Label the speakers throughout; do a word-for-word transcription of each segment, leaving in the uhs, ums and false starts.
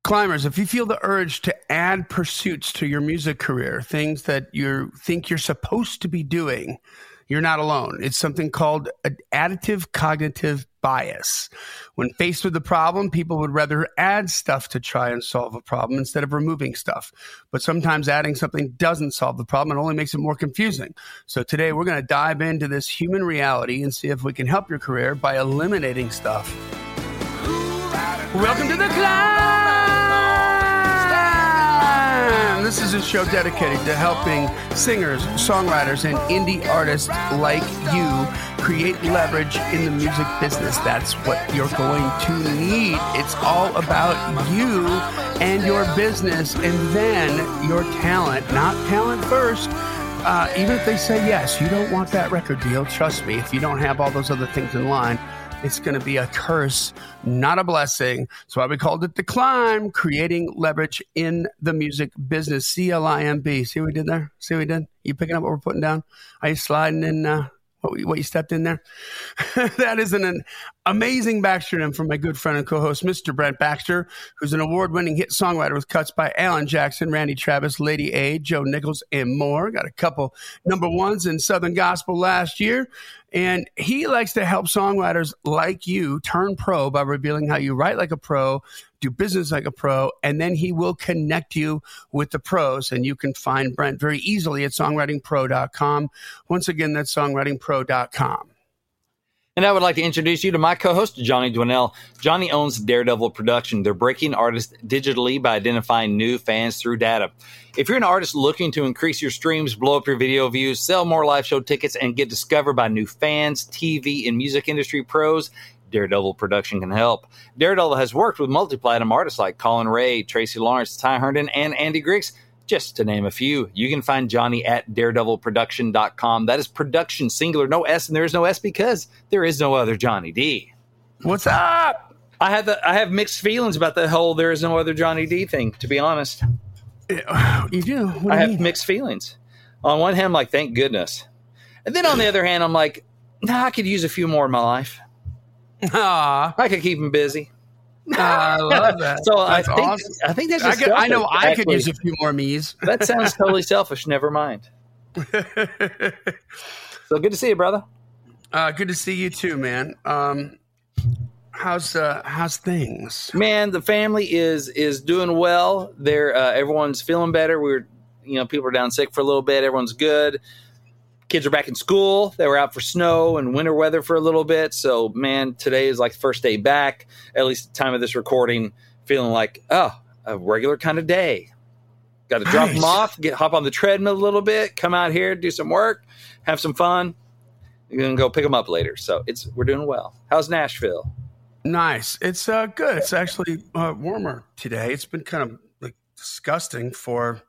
Speaker 1: Climbers, if you feel the urge to add pursuits to your music career, things that you think you're supposed to be doing, you're not alone. It's something called an additive cognitive bias. When faced with a problem, people would rather add stuff to try and solve a problem instead of removing stuff. But sometimes adding something doesn't solve the problem. It only makes it more confusing. So today we're going to dive into this human reality and see if we can help your career by eliminating stuff. Welcome to the Climb! This is a show dedicated to helping singers, songwriters, and indie artists like you create leverage in the music business. That's what you're going to need. It's all about you and your business, and then your talent. Not talent first. Uh, even if they say yes, you don't want that record deal. Trust me, if you don't have all those other things in line, it's going to be a curse, not a blessing. That's why we called it The Climb, creating leverage in the music business. C L I M B. See what we did there? See what we did? You picking up what we're putting down? Are you sliding in uh, what, we, what you stepped in there? That is an, an amazing backstory from my good friend and co-host, Mister Brent Baxter, who's an award-winning hit songwriter with cuts by Alan Jackson, Randy Travis, Lady A, Joe Nichols, and more. Got a couple number ones in Southern Gospel last year. And he likes to help songwriters like you turn pro by revealing how you write like a pro, do business like a pro, and then he will connect you with the pros. And you can find Brent very easily at songwriting pro dot com. Once again, that's songwriting pro dot com.
Speaker 2: And I would like to introduce you to my co-host, Johnny Dwinell. Johnny owns Daredevil Production. They're breaking artists digitally by identifying new fans through data. If you're an artist looking to increase your streams, blow up your video views, sell more live show tickets, and get discovered by new fans, T V, and music industry pros, Daredevil Production can help. Daredevil has worked with multi-platinum artists like Colin Ray, Tracy Lawrence, Ty Herndon, and Andy Griggs, just to name a few. You can find Johnny at daredevil production dot com. That is production, singular, no S, and there is no S because there is no other Johnny D.
Speaker 1: What's up?
Speaker 2: I have the, I have mixed feelings about the whole there is no other Johnny D thing, to be honest.
Speaker 1: You do? What do
Speaker 2: I
Speaker 1: you
Speaker 2: have
Speaker 1: mean?
Speaker 2: mixed feelings. On one hand, I'm like, thank goodness. And then on the other hand, I'm like, nah, I could use a few more in my life.
Speaker 1: Aw.
Speaker 2: I could keep him busy.
Speaker 1: I love that.
Speaker 2: So
Speaker 1: that's
Speaker 2: I think
Speaker 1: awesome.
Speaker 2: I think that's
Speaker 1: I,
Speaker 2: just
Speaker 1: could, I know
Speaker 2: selfish,
Speaker 1: I could
Speaker 2: actually.
Speaker 1: use a few more me's.
Speaker 2: That sounds totally selfish. Never mind. So good to see you, brother.
Speaker 1: Uh, good to see you too, man. Um, how's uh, how's things?
Speaker 2: Man, the family is is doing well. They're uh, everyone's feeling better. We're you know people are down sick for a little bit. Everyone's good. Kids are back in school. They were out for snow and winter weather for a little bit. So, man, today is like the first day back, at least at the time of this recording, feeling like, oh, a regular kind of day. Got to drop
Speaker 1: Nice.
Speaker 2: them off, get hop on the treadmill a little bit, come out here, do some work, have some fun. You're going to go pick them up later. So it's we're doing well. How's Nashville?
Speaker 1: Nice. It's uh, good. It's actually uh, warmer today. It's been kind of like disgusting for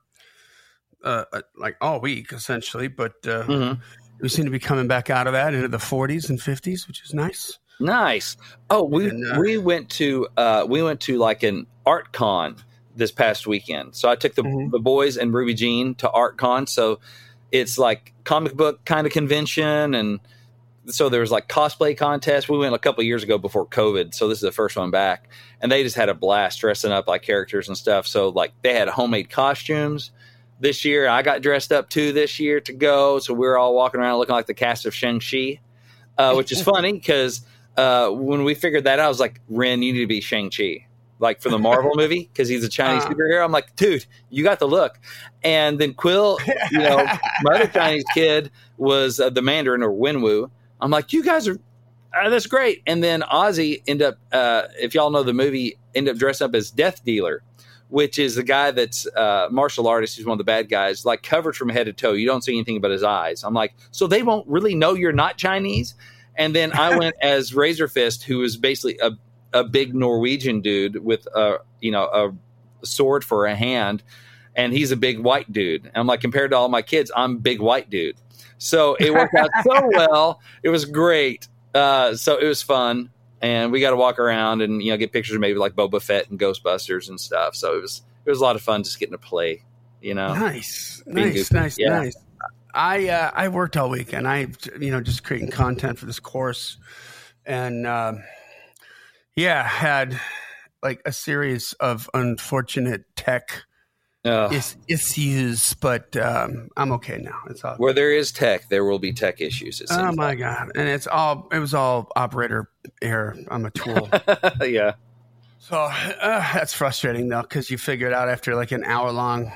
Speaker 1: uh, uh, like all week, essentially. But uh,
Speaker 2: Mm-hmm.
Speaker 1: we seem to be coming back out of that into the forties and fifties, which is nice.
Speaker 2: Nice. Oh, we
Speaker 1: And, uh,
Speaker 2: we went to uh, we went to like an art con this past weekend. So I took the,
Speaker 1: Mhm.
Speaker 2: the boys and Ruby Jean to art con. So it's like comic book kind of convention, and so there was like cosplay contest. We went a couple of years ago before COVID, so this is the first one back, and they just had a blast dressing up like characters and stuff. So like they had homemade costumes this year. I got dressed up too this year to go. So we were all walking around looking like the cast of Shang-Chi, uh, which is funny because uh, when we figured that out, I was like, Ren, you need to be Shang-Chi, like for the Marvel movie, because he's a Chinese
Speaker 1: Uh.
Speaker 2: superhero. I'm like, dude, you got the look. And then Quill, you know, my other Chinese kid was uh, the Mandarin or Wenwu. I'm like, you guys are, uh, that's great. And then Ozzy ended up, uh, if y'all know the movie, ended up dressing up as Death Dealer, which is the guy that's uh, martial artist. He's one of the bad guys, like covered from head to toe. You don't see anything but his eyes. I'm like, so they won't really know you're not Chinese? And then I went as Razor Fist, who is basically a, a big Norwegian dude with a, you know, a sword for a hand. And he's a big white dude. And I'm like, compared to all my kids, I'm a big white dude. So it worked out so well. It was great. Uh, so it was fun. And we got to walk around and, you know, get pictures of maybe like Boba Fett and Ghostbusters and stuff. So it was it was a lot of fun just getting to play, you know.
Speaker 1: Nice,
Speaker 2: Being
Speaker 1: nice,
Speaker 2: goofy.
Speaker 1: nice,
Speaker 2: Yeah.
Speaker 1: nice. I uh, I worked all weekend. I you know just creating content for this course, and uh, yeah, had like a series of unfortunate tech
Speaker 2: Uh,
Speaker 1: is, issues, but um, I'm okay now. It's all
Speaker 2: where there is tech, there will be tech issues. It seems
Speaker 1: oh my
Speaker 2: like.
Speaker 1: god! And it's all it was all operator error. I'm a tool.
Speaker 2: Yeah.
Speaker 1: So uh, that's frustrating though, because you figure it out after like an hour long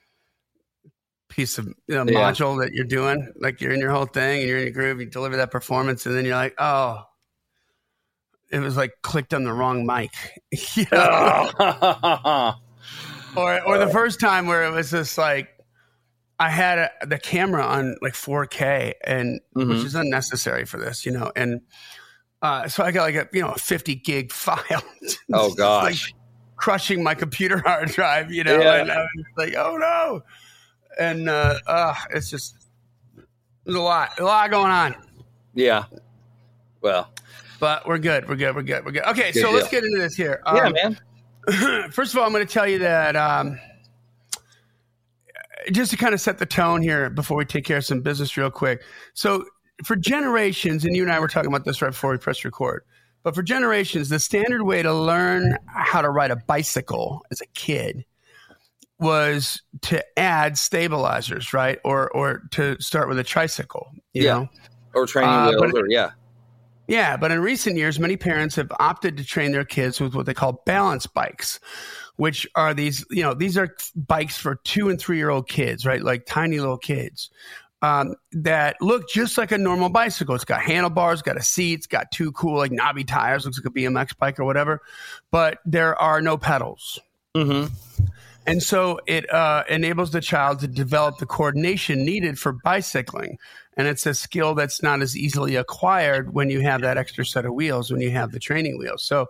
Speaker 1: piece of you know,
Speaker 2: Yeah.
Speaker 1: module that you're doing. Like you're in your whole thing and you're in your groove. You deliver that performance, and then you're like, oh, it was like clicked on the wrong mic. You know?
Speaker 2: Oh.
Speaker 1: Or, or the first time where it was just like I had a, the camera on like four K, and
Speaker 2: Mhm.
Speaker 1: which is unnecessary for this, you know. And uh, so I got like a you know a fifty gig file.
Speaker 2: Oh
Speaker 1: It's
Speaker 2: gosh.
Speaker 1: like crushing my computer hard drive, you know.
Speaker 2: Yeah.
Speaker 1: And I was like, oh no. And uh, uh, it's just there's a lot, a lot going on.
Speaker 2: Yeah. Well.
Speaker 1: But we're good. We're good. We're good. We're good. Okay,
Speaker 2: Good
Speaker 1: so let's
Speaker 2: deal.
Speaker 1: get into this here.
Speaker 2: Yeah,
Speaker 1: Um,
Speaker 2: man.
Speaker 1: First of all, I'm going to tell you that um, just to kind of set the tone here before we take care of some business real quick. So for generations, and you and I were talking about this right before we pressed record, but for generations, the standard way to learn how to ride a bicycle as a kid was to add stabilizers, right? Or or to start with a tricycle, you
Speaker 2: Yeah.
Speaker 1: know?
Speaker 2: Or training
Speaker 1: Uh,
Speaker 2: wheels,
Speaker 1: but-
Speaker 2: or yeah.
Speaker 1: Yeah, but in recent years, many parents have opted to train their kids with what they call balance bikes, which are these, you know, these are bikes for two and three year old kids, right? Like tiny little kids um, that look just like a normal bicycle. It's got handlebars, got a seat, it's got two cool, like knobby tires, looks like a B M X bike or whatever, but there are no pedals.
Speaker 2: Mm-hmm.
Speaker 1: And so it uh, enables the child to develop the coordination needed for bicycling. And it's a skill that's not as easily acquired when you have that extra set of wheels, when you have the training wheels. So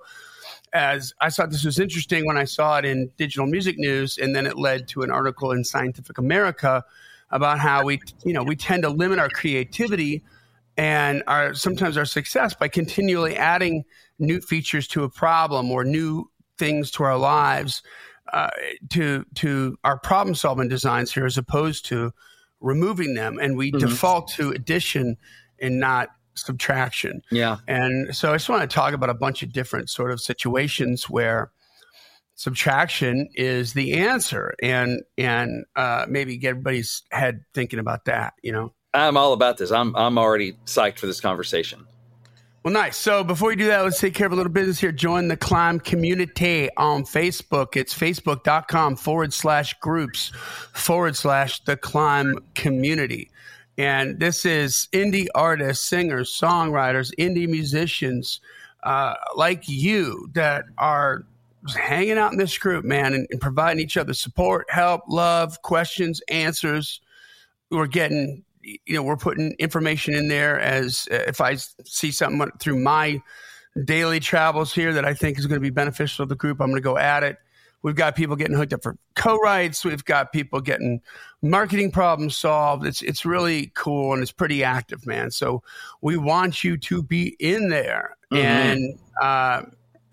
Speaker 1: as I thought this was interesting when I saw it in Digital Music News, and then it led to an article in Scientific America about how we, you know, we tend to limit our creativity and our sometimes our success by continually adding new features to a problem or new things to our lives. Uh, to to our problem solving designs here, as opposed to removing them, and we
Speaker 2: Mhm.
Speaker 1: default to addition and not subtraction.
Speaker 2: Yeah.
Speaker 1: And so I just want to talk about a bunch of different sort of situations where subtraction is the answer, and and uh, maybe get everybody's head thinking about that. You know.
Speaker 2: I'm all about this. I'm I'm already psyched for this conversation.
Speaker 1: Well, nice. So before we do that, let's take care of a little business here. Join the Climb community on Facebook. It's facebook.com forward slash groups forward slash the Climb community. And this is indie artists, singers, songwriters, indie musicians uh, like you that are hanging out in this group, man, and, and providing each other support, help, love, questions, answers. We're getting... You know, we're putting information in there as uh, if I see something through my daily travels here that I think is going to be beneficial to the group, I'm going to go at it. We've got people getting hooked up for co-writes. We've got people getting marketing problems solved. It's it's really cool, and it's pretty active, man. So we want you to be in there. Mm-hmm. And, uh,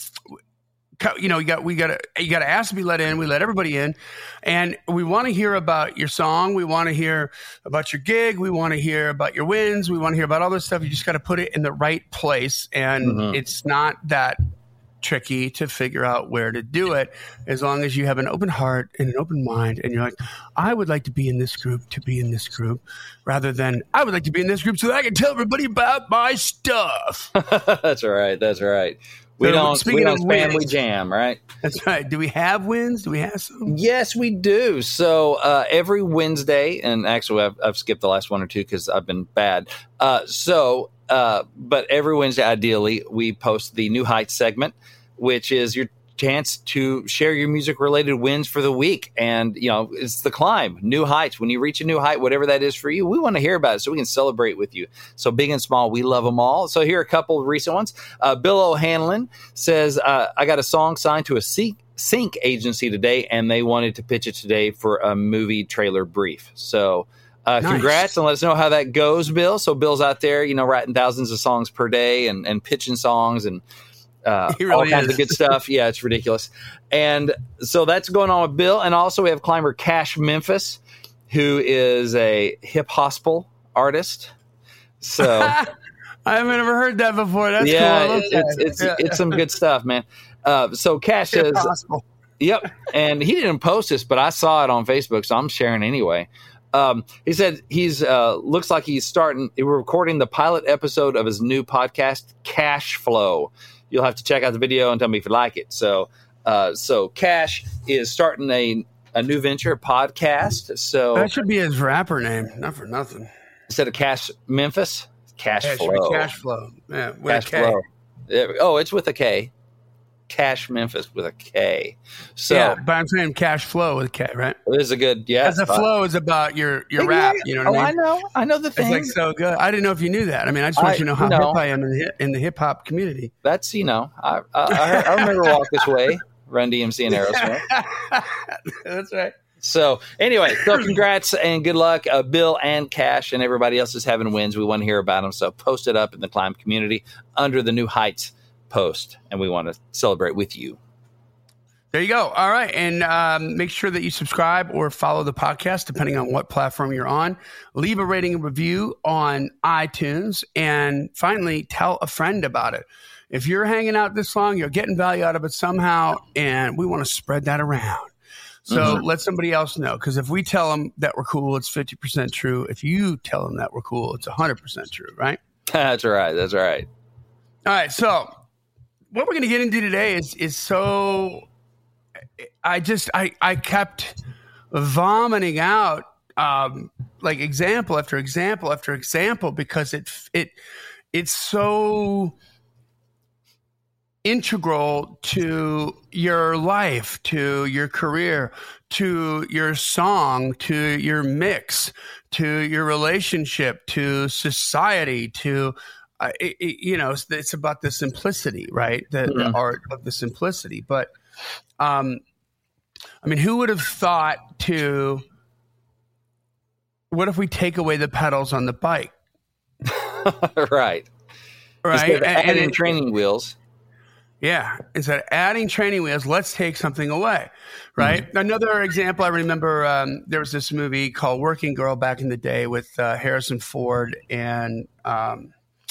Speaker 1: you know, you got we got to you got to ask to be let in. We let everybody in, and we want to hear about your song. We want to hear about your gig. We want to hear about your wins. We want to hear about all this stuff. You just got to put it in the right place, and mm-hmm. it's not that tricky to figure out where to do it, as long as you have an open heart and an open mind, and you're like, I would like to be in this group to be in this group, rather than I would like to be in this group so that I can tell everybody about my stuff.
Speaker 2: That's right. That's right. We
Speaker 1: so,
Speaker 2: don't, we don't spam,
Speaker 1: wins,
Speaker 2: we jam, right?
Speaker 1: That's right. Do we have wins? Do we have some?
Speaker 2: Yes, we do. So uh, every Wednesday, and actually I've, I've skipped the last one or two because I've been bad. Uh, so, uh, but every Wednesday, ideally, we post the New Heights segment, which is your chance to share your music-related wins for the week. And, you know, it's the climb, new heights. When you reach a new height, whatever that is for you, we want to hear about it so we can celebrate with you. So big and small, we love them all. So here are a couple of recent ones. Uh, Bill O'Hanlon says, uh, I got a song signed to a sync, sync agency today, and they wanted to pitch it today for a movie trailer brief. So uh, nice. Congrats, and let us know how that goes, Bill. So Bill's out there, you know, writing thousands of songs per day and, and pitching songs and Uh, really all kinds is. of good stuff. Yeah, it's ridiculous. And so that's going on with Bill. And also we have climber Cash Memphis, who is a hip hospel artist. So
Speaker 1: I haven't ever heard that before. That's
Speaker 2: yeah,
Speaker 1: cool.
Speaker 2: it's, it's, it's,
Speaker 1: yeah.
Speaker 2: it's some good stuff, man. Uh, so Cash says,
Speaker 1: Impossible.
Speaker 2: yep. And he didn't post this, but I saw it on Facebook, so I'm sharing anyway. Um, he said he's uh, looks like he's starting, we're recording the pilot episode of his new podcast, Cash Flow. You'll have to check out the video and tell me if you like it. So, uh, so Cash is starting a, a new venture podcast. So
Speaker 1: That should be his rapper name, not for nothing.
Speaker 2: instead of Cash Memphis, Cash
Speaker 1: Yeah, it should be
Speaker 2: Flow.
Speaker 1: Cash Flow. Yeah, with
Speaker 2: Cash
Speaker 1: a K.
Speaker 2: Flow. Yeah, oh, it's with a K. Cash Memphis with a K. So
Speaker 1: Yeah, but I'm saying Cash Flow with a K, right?
Speaker 2: it is a good, yeah.
Speaker 1: Because the flow is about your, your rap, you know what
Speaker 2: oh,
Speaker 1: I mean?
Speaker 2: I know. I know the
Speaker 1: It's
Speaker 2: thing.
Speaker 1: like so good. I didn't know if you knew that. I mean, I just want
Speaker 2: I-
Speaker 1: you to know how
Speaker 2: no.
Speaker 1: hip I am in the, hip- in the hip hop community.
Speaker 2: That's, you know, I, I, I I remember Walk This Way, Run D M C and Aerosmith.
Speaker 1: That's right.
Speaker 2: So anyway, so congrats and good luck, uh, Bill and Cash and everybody else is having wins. We want to hear about them. So post it up in the Climb community under the New Heights post, and we want to celebrate with you.
Speaker 1: There you go. All right. And um, make sure that you subscribe or follow the podcast, depending on what platform you're on. Leave a rating and review on iTunes. And finally, tell a friend about it. If you're hanging out this long, you're getting value out of it somehow, and we want to spread that around. So
Speaker 2: Mm-hmm.
Speaker 1: let somebody else know. Because if we tell them that we're cool, it's fifty percent true. If you tell them that we're cool, it's one hundred percent true, right?
Speaker 2: That's right. That's right.
Speaker 1: All right. So what we're going to get into today is is so... I just I, I kept vomiting out um, like example after example after example because it it it's so integral to your life, to your career, to your song, to your mix, to your relationship, to society, to uh, it, it, you know, it's, it's about the simplicity, right? The,
Speaker 2: Mm-hmm.
Speaker 1: the art of the simplicity, but. Um, I mean, who would have thought to, what if we take away the pedals on the bike?
Speaker 2: Right.
Speaker 1: Right.
Speaker 2: Instead of
Speaker 1: And- and
Speaker 2: adding
Speaker 1: it-
Speaker 2: training wheels.
Speaker 1: Yeah. Instead of adding training wheels, let's take something away. Right. Mm-hmm. Another example, I remember um, there was this movie called Working Girl back in the day with uh, Harrison Ford and um,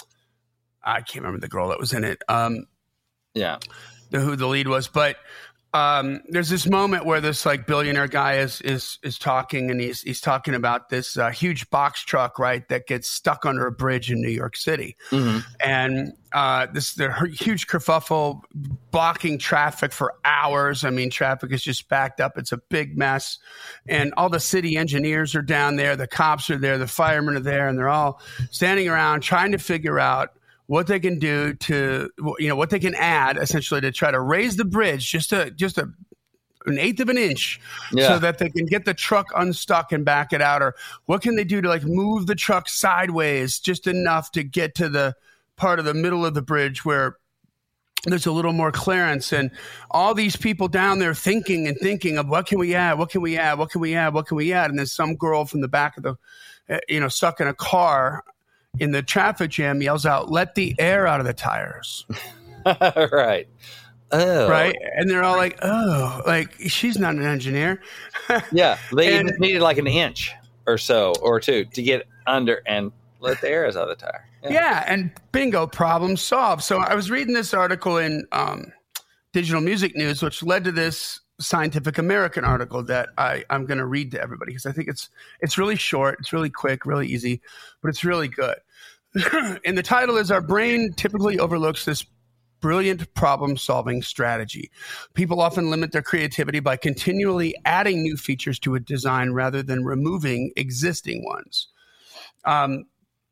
Speaker 1: I can't remember the girl that was in it. Um,
Speaker 2: Yeah.
Speaker 1: the, who the lead was, but um, there's this moment where this like billionaire guy is is is talking, and he's he's talking about this uh, huge box truck, right, that gets stuck under a bridge in New York City,
Speaker 2: Mm-hmm.
Speaker 1: and uh, this the huge kerfuffle blocking traffic for hours. I mean, traffic is just backed up; it's a big mess, and all the city engineers are down there, the cops are there, the firemen are there, and they're all standing around trying to figure out what they can do to, you know, what they can add essentially to try to raise the bridge just a just a an eighth of an inch,
Speaker 2: Yeah.
Speaker 1: so that they can get the truck unstuck and back it out, or what can they do to like move the truck sideways just enough to get to the part of the middle of the bridge where there's a little more clearance. And all these people down there thinking and thinking of what can we add, what can we add, what can we add, what can we add, and then some girl from the back of the, uh, you know, stuck in a car in the traffic jam yells out, "Let the air out of the tires."
Speaker 2: Right. Oh.
Speaker 1: Right. And they're all like, oh, like she's not an engineer.
Speaker 2: Yeah. They
Speaker 1: And-
Speaker 2: even needed like an inch or so or two to get under and let the air out of the tire.
Speaker 1: Yeah. And bingo, problem solved. So I was reading this article in um, Digital Music News, which led to this Scientific American article that I, I'm going to read to everybody because I think it's it's really short, it's really quick, really easy, but it's really good. And the title is, "Our brain typically overlooks this brilliant problem-solving strategy. People often limit their creativity by continually adding new features to a design rather than removing existing ones." Um,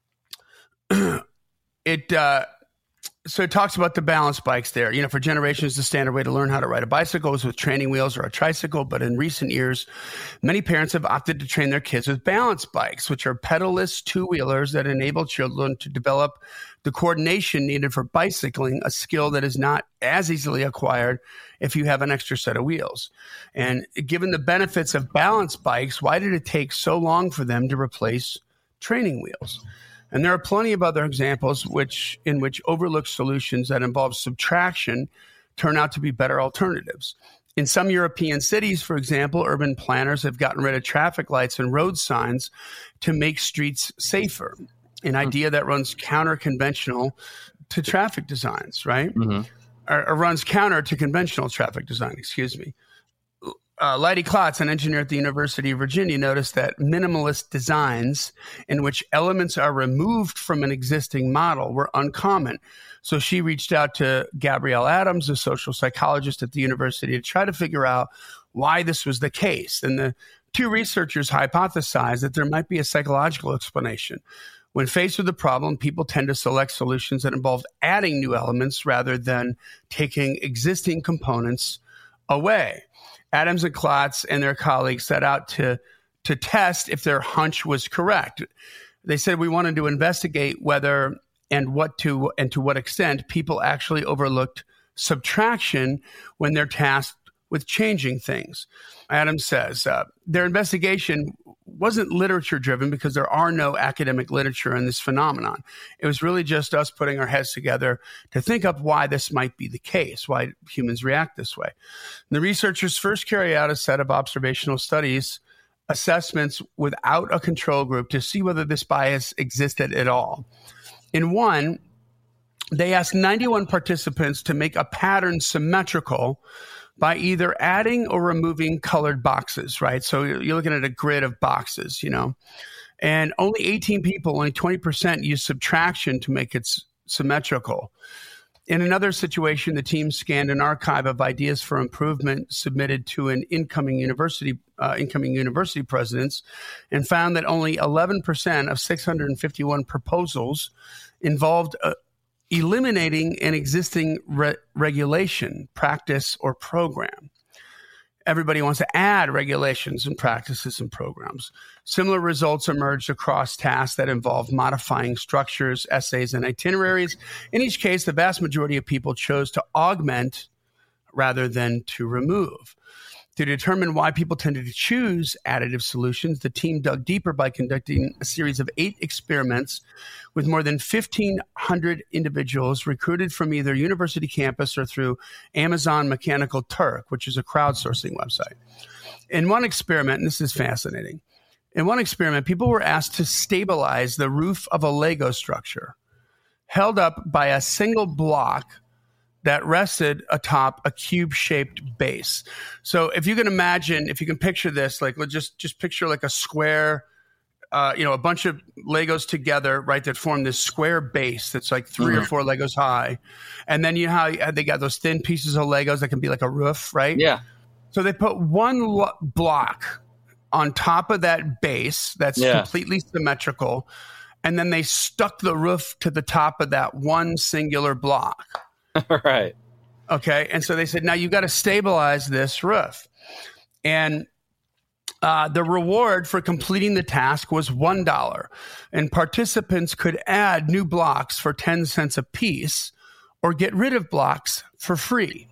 Speaker 1: it uh, so it talks about the balance bikes there. You know, for generations, the standard way to learn how to ride a bicycle was with training wheels or a tricycle. But in recent years, many parents have opted to train their kids with balance bikes, which are pedalless two-wheelers that enable children to develop the coordination needed for bicycling, a skill that is not as easily acquired if you have an extra set of wheels. And given the benefits of balance bikes, why did it take so long for them to replace training wheels? And there are plenty of other examples which in which overlooked solutions that involve subtraction turn out to be better alternatives. In some European cities, for example, urban planners have gotten rid of traffic lights and road signs to make streets safer, an idea that runs counter-conventional to traffic designs, right?
Speaker 2: Mm-hmm.
Speaker 1: or, or runs counter to conventional traffic design, excuse me. Uh, Leidy Klotz, an engineer at the University of Virginia, noticed that minimalist designs in which elements are removed from an existing model were uncommon. So she reached out to Gabrielle Adams, a social psychologist at the university, to try to figure out why this was the case. And the two researchers hypothesized that there might be a psychological explanation. When faced with a problem, people tend to select solutions that involve adding new elements rather than taking existing components away. Adams and Klotz and their colleagues set out to, to test if their hunch was correct. They said, we wanted to investigate whether and what to and to what extent people actually overlooked subtraction when they're tasked with changing things. Adams says uh, their investigation wasn't literature driven because there are no academic literature on this phenomenon. It was really just us putting our heads together to think up why this might be the case, why humans react this way. And the researchers first carried out a set of observational studies, assessments without a control group to see whether this bias existed at all. In one, they asked ninety-one participants to make a pattern symmetrical by either adding or removing colored boxes, right? So you're looking at a grid of boxes, you know, and only eighteen people, only twenty percent use subtraction to make it symmetrical. In another situation, the team scanned an archive of ideas for improvement submitted to an incoming university, uh, incoming university presidents, and found that only eleven percent of six hundred fifty-one proposals involved uh, eliminating an existing re- regulation, practice, or program. Everybody wants to add regulations and practices and programs. Similar results emerged across tasks that involved modifying structures, essays, and itineraries. In each case, the vast majority of people chose to augment rather than to remove. To determine why people tended to choose additive solutions, the team dug deeper by conducting a series of eight experiments with more than fifteen hundred individuals recruited from either university campus or through Amazon Mechanical Turk, which is a crowdsourcing website. In one experiment, and this is fascinating, in one experiment, people were asked to stabilize the roof of a Lego structure held up by a single block that rested atop a cube-shaped base. So if you can imagine, if you can picture this, like let's just just picture like a square, uh, you know, a bunch of Legos together, right, that form this square base that's like three mm-hmm. or four Legos high. And then you know how they got those thin pieces of Legos that can be like a roof, right?
Speaker 2: Yeah.
Speaker 1: So they put one lo- block on top of that base that's yeah. completely symmetrical, and then they stuck the roof to the top of that one singular block.
Speaker 2: Right.
Speaker 1: Okay. And so they said, now you got to stabilize this roof. And uh, the reward for completing the task was one dollar. And participants could add new blocks for ten cents a piece or get rid of blocks for free.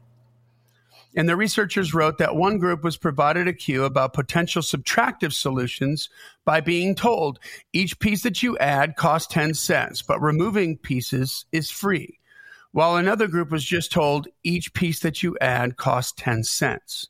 Speaker 1: And the researchers wrote that one group was provided a cue about potential subtractive solutions by being told each piece that you add costs ten cents, but removing pieces is free. While another group was just told each piece that you add costs ten cents.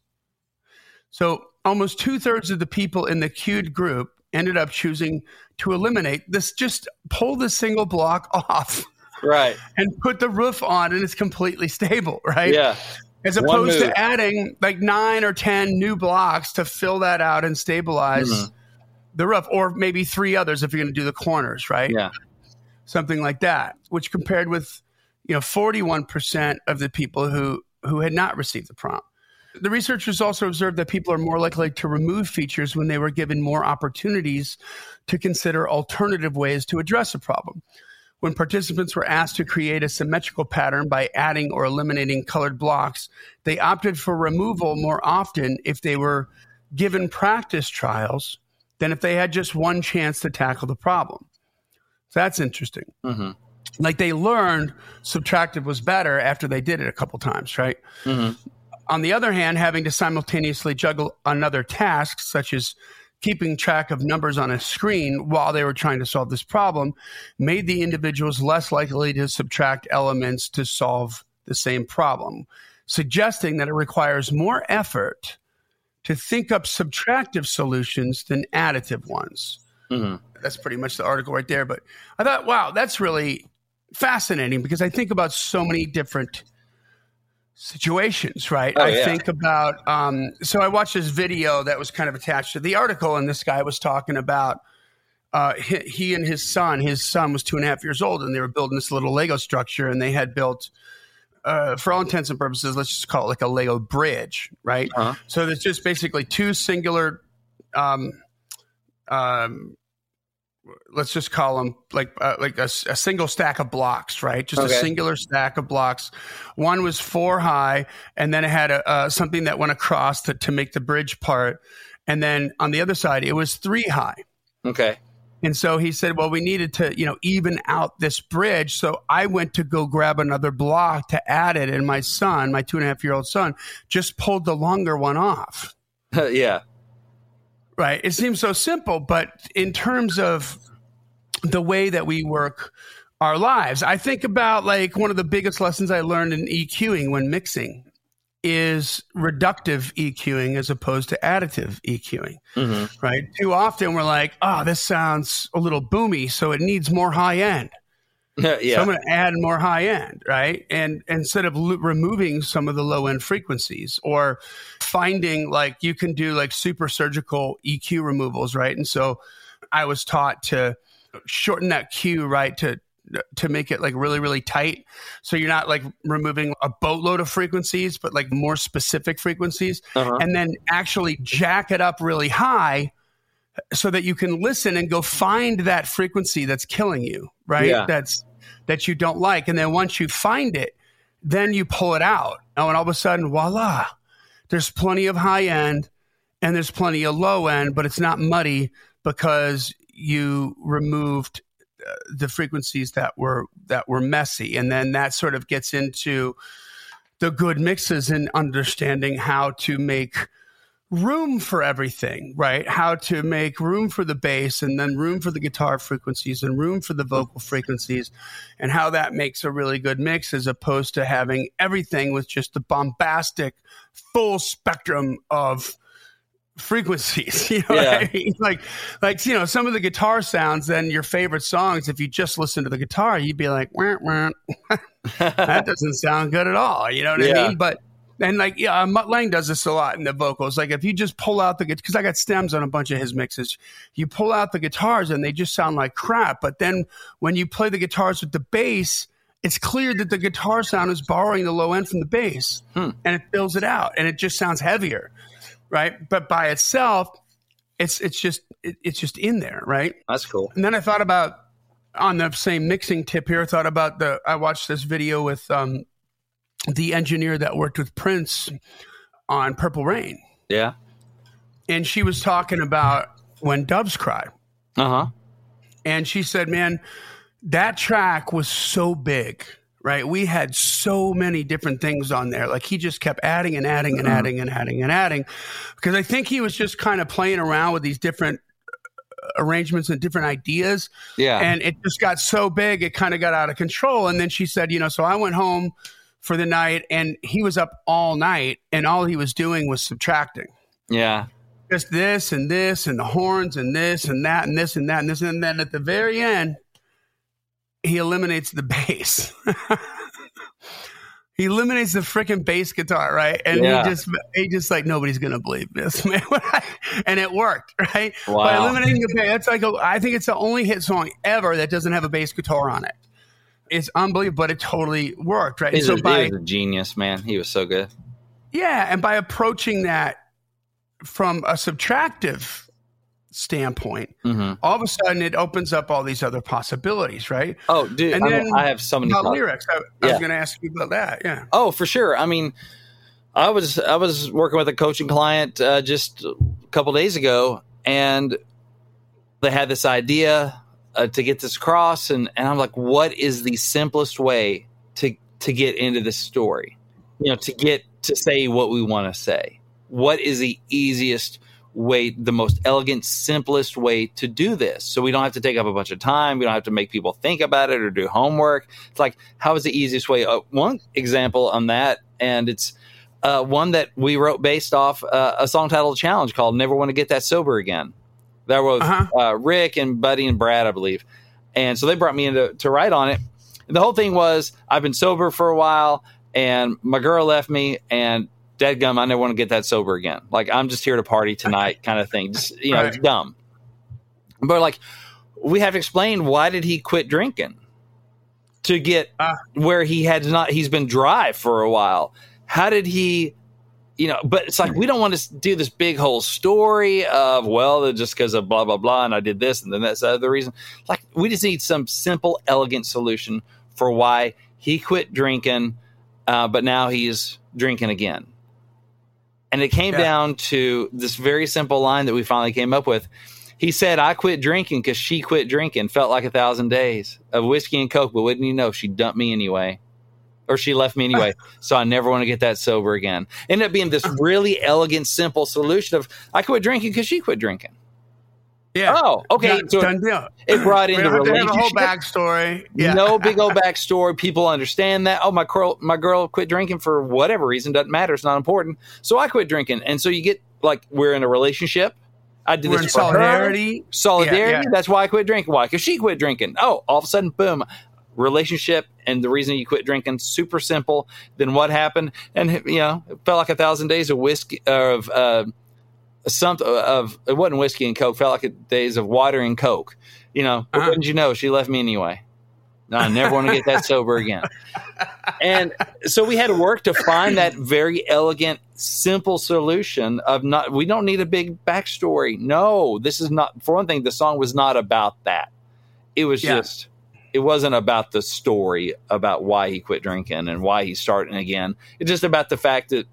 Speaker 1: So almost two-thirds of the people in the cued group ended up choosing to eliminate this, just pull the single block off.
Speaker 2: Right.
Speaker 1: And put the roof on and it's completely stable, right?
Speaker 2: Yeah.
Speaker 1: As opposed to adding like nine or ten new blocks to fill that out and stabilize mm-hmm. the roof, or maybe three others if you're going to do the corners, right?
Speaker 2: Yeah.
Speaker 1: Something like that, which compared with you know, forty-one percent of the people who, who had not received the prompt. The researchers also observed that people are more likely to remove features when they were given more opportunities to consider alternative ways to address a problem. When participants were asked to create a symmetrical pattern by adding or eliminating colored blocks, they opted for removal more often if they were given practice trials than if they had just one chance to tackle the problem. So that's interesting. Mm-hmm. Like they learned subtractive was better after they did it a couple times, right? Mm-hmm. On the other hand, having to simultaneously juggle another task, such as keeping track of numbers on a screen while they were trying to solve this problem, made the individuals less likely to subtract elements to solve the same problem, suggesting that it requires more effort to think up subtractive solutions than additive ones. Mm-hmm. That's pretty much the article right there. But I thought, wow, that's really fascinating because I think about so many different situations, right?
Speaker 2: Oh,
Speaker 1: I
Speaker 2: yeah.
Speaker 1: think about, um, so I watched this video that was kind of attached to the article, and this guy was talking about uh, he, he and his son, his son was two and a half years old, and they were building this little Lego structure, and they had built, uh, for all intents and purposes, let's just call it like a Lego bridge, right?
Speaker 2: Uh-huh.
Speaker 1: So there's just basically two singular, um, um, let's just call them like uh, like a, a single stack of blocks, right? Just
Speaker 2: Okay.
Speaker 1: a singular stack of blocks. One was four high, and then it had a, uh, something that went across to, to make the bridge part. And then on the other side, it was three high.
Speaker 2: Okay.
Speaker 1: And so he said, well, we needed to, you know, even out this bridge. So I went to go grab another block to add it. And my son, my two and a half year old son, just pulled the longer one off.
Speaker 2: Yeah.
Speaker 1: Right. It seems so simple, but in terms of the way that we work our lives, I think about like one of the biggest lessons I learned in EQing when mixing is reductive EQing as opposed to additive EQing,
Speaker 2: Mm-hmm.
Speaker 1: right? Too often we're like, oh, this sounds a little boomy, so it needs more high end.
Speaker 2: yeah.
Speaker 1: So I'm going to add more high end, right? And instead of lo- removing some of the low end frequencies or finding like you can do like super surgical E Q removals, right? And so I was taught to shorten that Q, right? To to make it like really, really tight. So you're not like removing a boatload of frequencies, but like more specific frequencies.
Speaker 2: Uh-huh.
Speaker 1: And then actually jack it up really high so that you can listen and go find that frequency that's killing you, right?
Speaker 2: Yeah.
Speaker 1: That's that you don't like. And then once you find it, then you pull it out. Oh, and all of a sudden, voila, there's plenty of high end and there's plenty of low end, but it's not muddy because you removed uh, the frequencies that were that were messy. And then that sort of gets into the good mixes and understanding how to make room for everything, right? How to make room for the bass and then room for the guitar frequencies and room for the vocal frequencies, and how that makes a really good mix as opposed to having everything with just the bombastic full spectrum of frequencies. You know
Speaker 2: Yeah.
Speaker 1: what I mean? Like, like, you know, some of the guitar sounds, then your favorite songs, if you just listen to the guitar, you'd be like, wah, wah. That doesn't sound good at all. You know what
Speaker 2: Yeah.
Speaker 1: I mean? But and like, yeah, Mutt Lange does this a lot in the vocals. Like if you just pull out the, because I got stems on a bunch of his mixes, you pull out the guitars and they just sound like crap. But then when you play the guitars with the bass, it's clear that the guitar sound is borrowing the low end from the bass,
Speaker 2: Hmm.
Speaker 1: and it fills it out and it just sounds heavier, right? But by itself, it's it's just it, it's just in there, right?
Speaker 2: That's cool.
Speaker 1: And then I thought about, on the same mixing tip here, I thought about the, I watched this video with um, the engineer that worked with Prince on Purple Rain.
Speaker 2: Yeah.
Speaker 1: And she was talking about When Doves Cry.
Speaker 2: Uh-huh.
Speaker 1: And she said, man, that track was so big, right? We had so many different things on there. Like he just kept adding and adding and adding and adding and adding. Because I think he was just kind of playing around with these different arrangements and different ideas.
Speaker 2: Yeah.
Speaker 1: And it just got so big, it kind of got out of control. And then she said, you know, so I went home for the night and he was up all night and all he was doing was subtracting.
Speaker 2: Yeah.
Speaker 1: Just this and this and the horns and this and that and this and that and this. And then at the very end, he eliminates the bass. He eliminates the freaking bass guitar, right? And
Speaker 2: Yeah.
Speaker 1: he just, he just like, nobody's going to believe this, man. And it worked, right? By
Speaker 2: Wow.
Speaker 1: eliminating the bass, that's like, a, I think it's the only hit song ever that doesn't have a bass guitar on it. It's unbelievable, but it totally worked, right?
Speaker 2: He's
Speaker 1: And
Speaker 2: a,
Speaker 1: so by,
Speaker 2: he was a genius, man. He was so good.
Speaker 1: yeah, and by approaching that from a subtractive standpoint,
Speaker 2: Mm-hmm.
Speaker 1: all of a sudden it opens up all these other possibilities, right?
Speaker 2: Oh, dude,
Speaker 1: And
Speaker 2: I,
Speaker 1: then
Speaker 2: mean, I have so many
Speaker 1: about
Speaker 2: thoughts.
Speaker 1: lyrics. I, I
Speaker 2: Yeah.
Speaker 1: was going to ask you about that. Yeah.
Speaker 2: Oh, for sure. I mean, I was I was working with a coaching client uh, just a couple days ago, and they had this idea uh, to get this across, and, and I'm like, what is the simplest way to to get into this story? You know, to get to say what we want to say. What is the easiest way, the most elegant, simplest way to do this? So we don't have to take up a bunch of time. We don't have to make people think about it or do homework. It's like, how is the easiest way? Uh, one example on that, and it's uh, one that we wrote based off uh, a song titled Challenge called Never Want to Get That Sober Again. That was
Speaker 1: Uh-huh.
Speaker 2: uh, Rick and Buddy and Brad, I believe. And so they brought me in to, to write on it. And the whole thing was, I've been sober for a while, and my girl left me, and dadgum, I never want to get that sober again. Like, I'm just here to party tonight kind of thing. Just, you know,
Speaker 1: Right.
Speaker 2: it's dumb. But like, we have to explain, why did he quit drinking to get
Speaker 1: Uh.
Speaker 2: where he had not, he's been dry for a while. How did he, you know, but it's like, we don't want to do this big whole story of, well, just because of blah, blah, blah. And I did this and then that's the other reason. Like, we just need some simple, elegant solution for why he quit drinking, uh, but now he's drinking again. And it came
Speaker 1: Yeah.
Speaker 2: down to this very simple line that we finally came up with. He said, I quit drinking because she quit drinking. Felt like a thousand days of whiskey and Coke, but wouldn't you know, she dumped me anyway. Or she left me anyway. So I never want to get that sober again. Ended up being this really elegant, simple solution of, I quit drinking because she quit drinking.
Speaker 1: Yeah.
Speaker 2: Oh, okay.
Speaker 1: Done,
Speaker 2: So
Speaker 1: done deal.
Speaker 2: it brought in
Speaker 1: We
Speaker 2: the
Speaker 1: don't have to have a whole
Speaker 2: relationship.
Speaker 1: backstory. Yeah.
Speaker 2: No big old backstory. People understand that. Oh, my girl, my girl quit drinking for whatever reason. Doesn't matter. It's not important. So I quit drinking. And so you get, like, we're in a relationship. I did
Speaker 1: We're
Speaker 2: this
Speaker 1: in
Speaker 2: for her.
Speaker 1: solidarity.
Speaker 2: Solidarity.
Speaker 1: Yeah, yeah.
Speaker 2: That's why I quit drinking. Why? Because she quit drinking. Oh, all of a sudden, boom. Relationship and the reason you quit drinking, super simple. Then what happened? And, you know, it felt like a thousand days of whiskey, of, uh, some of, it wasn't whiskey and Coke, felt like a days of water and Coke. You know, but
Speaker 1: Uh-huh.
Speaker 2: wouldn't you know, she left me anyway. No, I never want to get that sober again. And so we had to work to find that very elegant, simple solution of not, we don't need a big backstory. No, this is not, for one thing, the song was not about that. It was
Speaker 1: Yeah.
Speaker 2: just, it wasn't about the story about why he quit drinking and why he's starting again. It's just about the fact that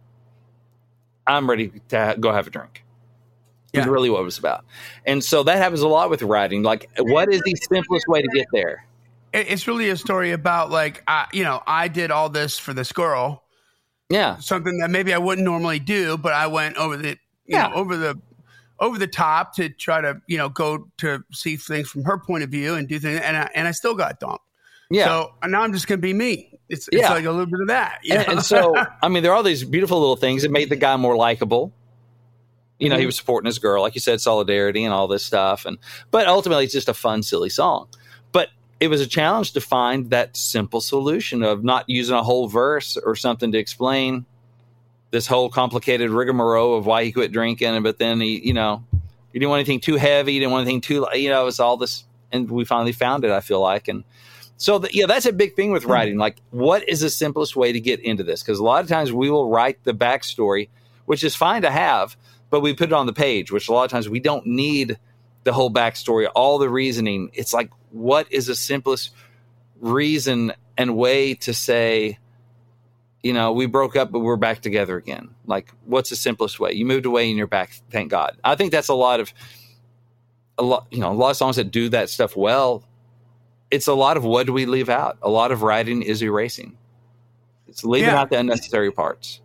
Speaker 2: I'm ready to ha- go have a drink. Is
Speaker 1: Yeah.
Speaker 2: really what it was about. And so that happens a lot with writing. Like, what is the simplest way to get there?
Speaker 1: It- It's really a story about, like, I, you know, I did all this for this girl,
Speaker 2: Yeah.
Speaker 1: something that maybe I wouldn't normally do, but I went over the, you
Speaker 2: Yeah.
Speaker 1: know, over the, over the top to try to, you know, go to see things from her point of view and do things. And I, and I still got dumped.
Speaker 2: Yeah.
Speaker 1: So now I'm just going to be me. It's, it's
Speaker 2: Yeah.
Speaker 1: like a little bit of that. you
Speaker 2: And,
Speaker 1: know?
Speaker 2: and so, I mean, there are all these beautiful little things that made the guy more likable. You know, he
Speaker 1: Mhm.
Speaker 2: was supporting his girl, like you said, solidarity and all this stuff. And but ultimately, it's just a fun, silly song. But it was a challenge to find that simple solution of not using a whole verse or something to explain this whole complicated rigmarole of why he quit drinking. But then he, you know, he didn't want anything too heavy. He didn't want anything too, you know, it was all this. And we finally found it, I feel like. And so, the, yeah, that's a big thing with writing. Like, what is the simplest way to get into this? Because a lot of times we will write the backstory, which is fine to have, but we put it on the page, which a lot of times we don't need the whole backstory, all the reasoning. It's like, what is the simplest reason and way to say, you know, we broke up, but we're back together again? Like, what's the simplest way? You moved away and you're back. Thank God. I think that's a lot of, a lot, you know, a lot of songs that do that stuff well. It's a lot of what do we leave out? A lot of writing is erasing. It's leaving
Speaker 1: Yeah.
Speaker 2: out the unnecessary parts.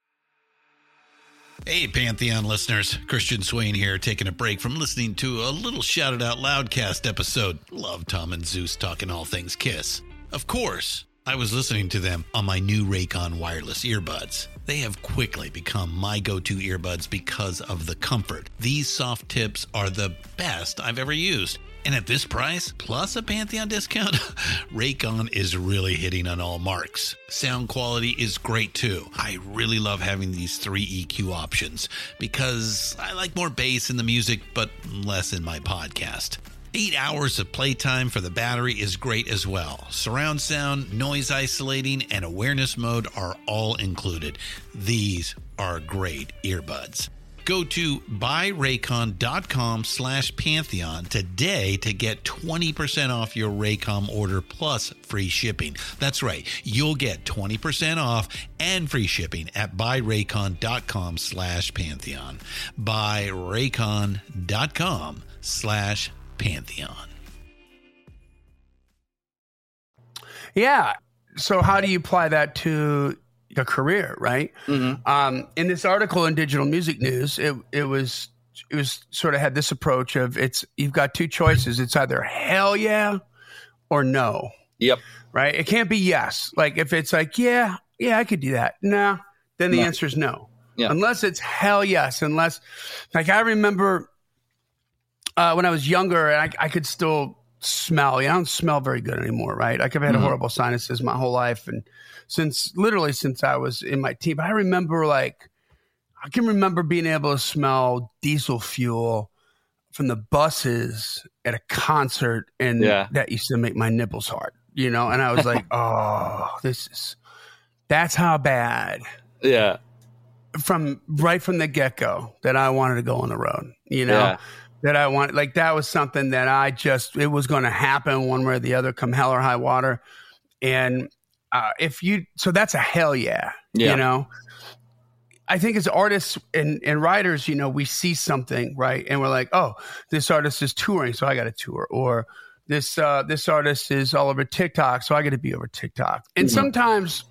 Speaker 3: Hey, Pantheon listeners. Christian Swain here, taking a break from listening to a little Shouted Out Loudcast episode. Love Tom and Zeus talking all things Kiss. Of course, I was listening to them on my new Raycon wireless earbuds. They have quickly become my go-to earbuds because of the comfort. These soft tips are the best I've ever used. And at this price, plus a Pantheon discount, Raycon is really hitting on all marks. Sound quality is great too. I really love having these three E Q options because I like more bass in the music, but less in my podcast. Eight hours of playtime for the battery is great as well. Surround sound, noise isolating, and awareness mode are all included. These are great earbuds. Go to buyraycon.com slash Pantheon today to get twenty percent off your Raycom order plus free shipping. That's right. You'll get twenty percent off and free shipping at buyraycon.com slash Pantheon. Buyraycon.com slash Pantheon.
Speaker 1: Yeah. So how do you apply that to a career, right?
Speaker 2: Mm-hmm.
Speaker 1: Um, in this article in Digital Music News, it it was it was sort of had this approach of it's you've got two choices. It's either hell yeah or no,
Speaker 2: Yep.
Speaker 1: right? It can't be yes. Like if it's like yeah, yeah, I could do that. Nah, then the
Speaker 2: No.
Speaker 1: answer is no.
Speaker 2: Yeah.
Speaker 1: Unless it's hell yes. Unless, like I remember uh, when I was younger, and I, I could still smell. Yeah, I don't smell very good anymore, right? Like I've had
Speaker 2: Mhm.
Speaker 1: horrible sinuses my whole life, and since literally since I was in my teen. But I remember like I can remember being able to smell diesel fuel from the buses at a concert, and
Speaker 2: Yeah.
Speaker 1: that used to make my nipples hard, you know. And I was like, oh, this is that's how bad
Speaker 2: Yeah.
Speaker 1: from right from the get go that I wanted to go on the road, you know.
Speaker 2: Yeah.
Speaker 1: That I want, like, that was something that I just, it was going to happen one way or the other, come hell or high water. And uh, if you, so that's a hell yeah,
Speaker 2: Yeah.
Speaker 1: you know. I think as artists and, and writers, you know, we see something, right? And we're like, oh, this artist is touring, so I got to tour. Or this, uh, this artist is all over TikTok, so I got to be over TikTok. And
Speaker 2: Mhm.
Speaker 1: sometimes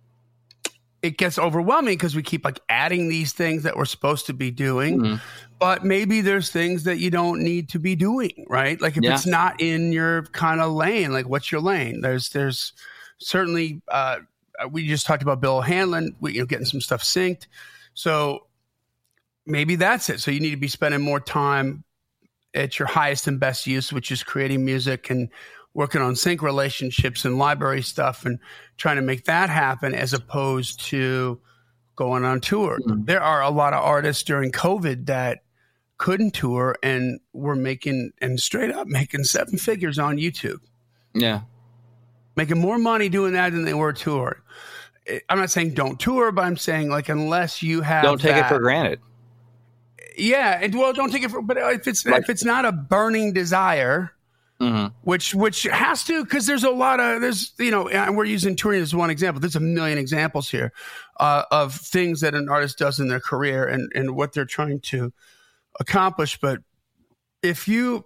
Speaker 1: it gets overwhelming because we keep like adding these things that we're supposed to be doing.
Speaker 2: Mhm.
Speaker 1: But maybe there's things that you don't need to be doing, right? Like if
Speaker 2: Yeah.
Speaker 1: it's not in your kind of lane, like what's your lane? There's there's certainly uh, we just talked about Bill Hanlon, we, you know, getting some stuff synced. So maybe that's it. So you need to be spending more time at your highest and best use, which is creating music and working on sync relationships and library stuff and trying to make that happen as opposed to going on tour.
Speaker 2: Mhm.
Speaker 1: There are a lot of artists during COVID that couldn't tour and were making and straight up making seven figures on YouTube,
Speaker 2: Yeah.
Speaker 1: making more money doing that than they were touring. I'm not saying don't tour, but I'm saying like unless you have
Speaker 2: Don't take
Speaker 1: that,
Speaker 2: it for granted.
Speaker 1: yeah, and well, don't take it for. But if it's
Speaker 2: Like-
Speaker 1: if it's not a burning desire,
Speaker 2: hmm
Speaker 1: which which has to, because there's a lot of there's you know, and we're using touring as one example. There's a million examples here uh, of things that an artist does in their career and and what they're trying to accomplish. But if you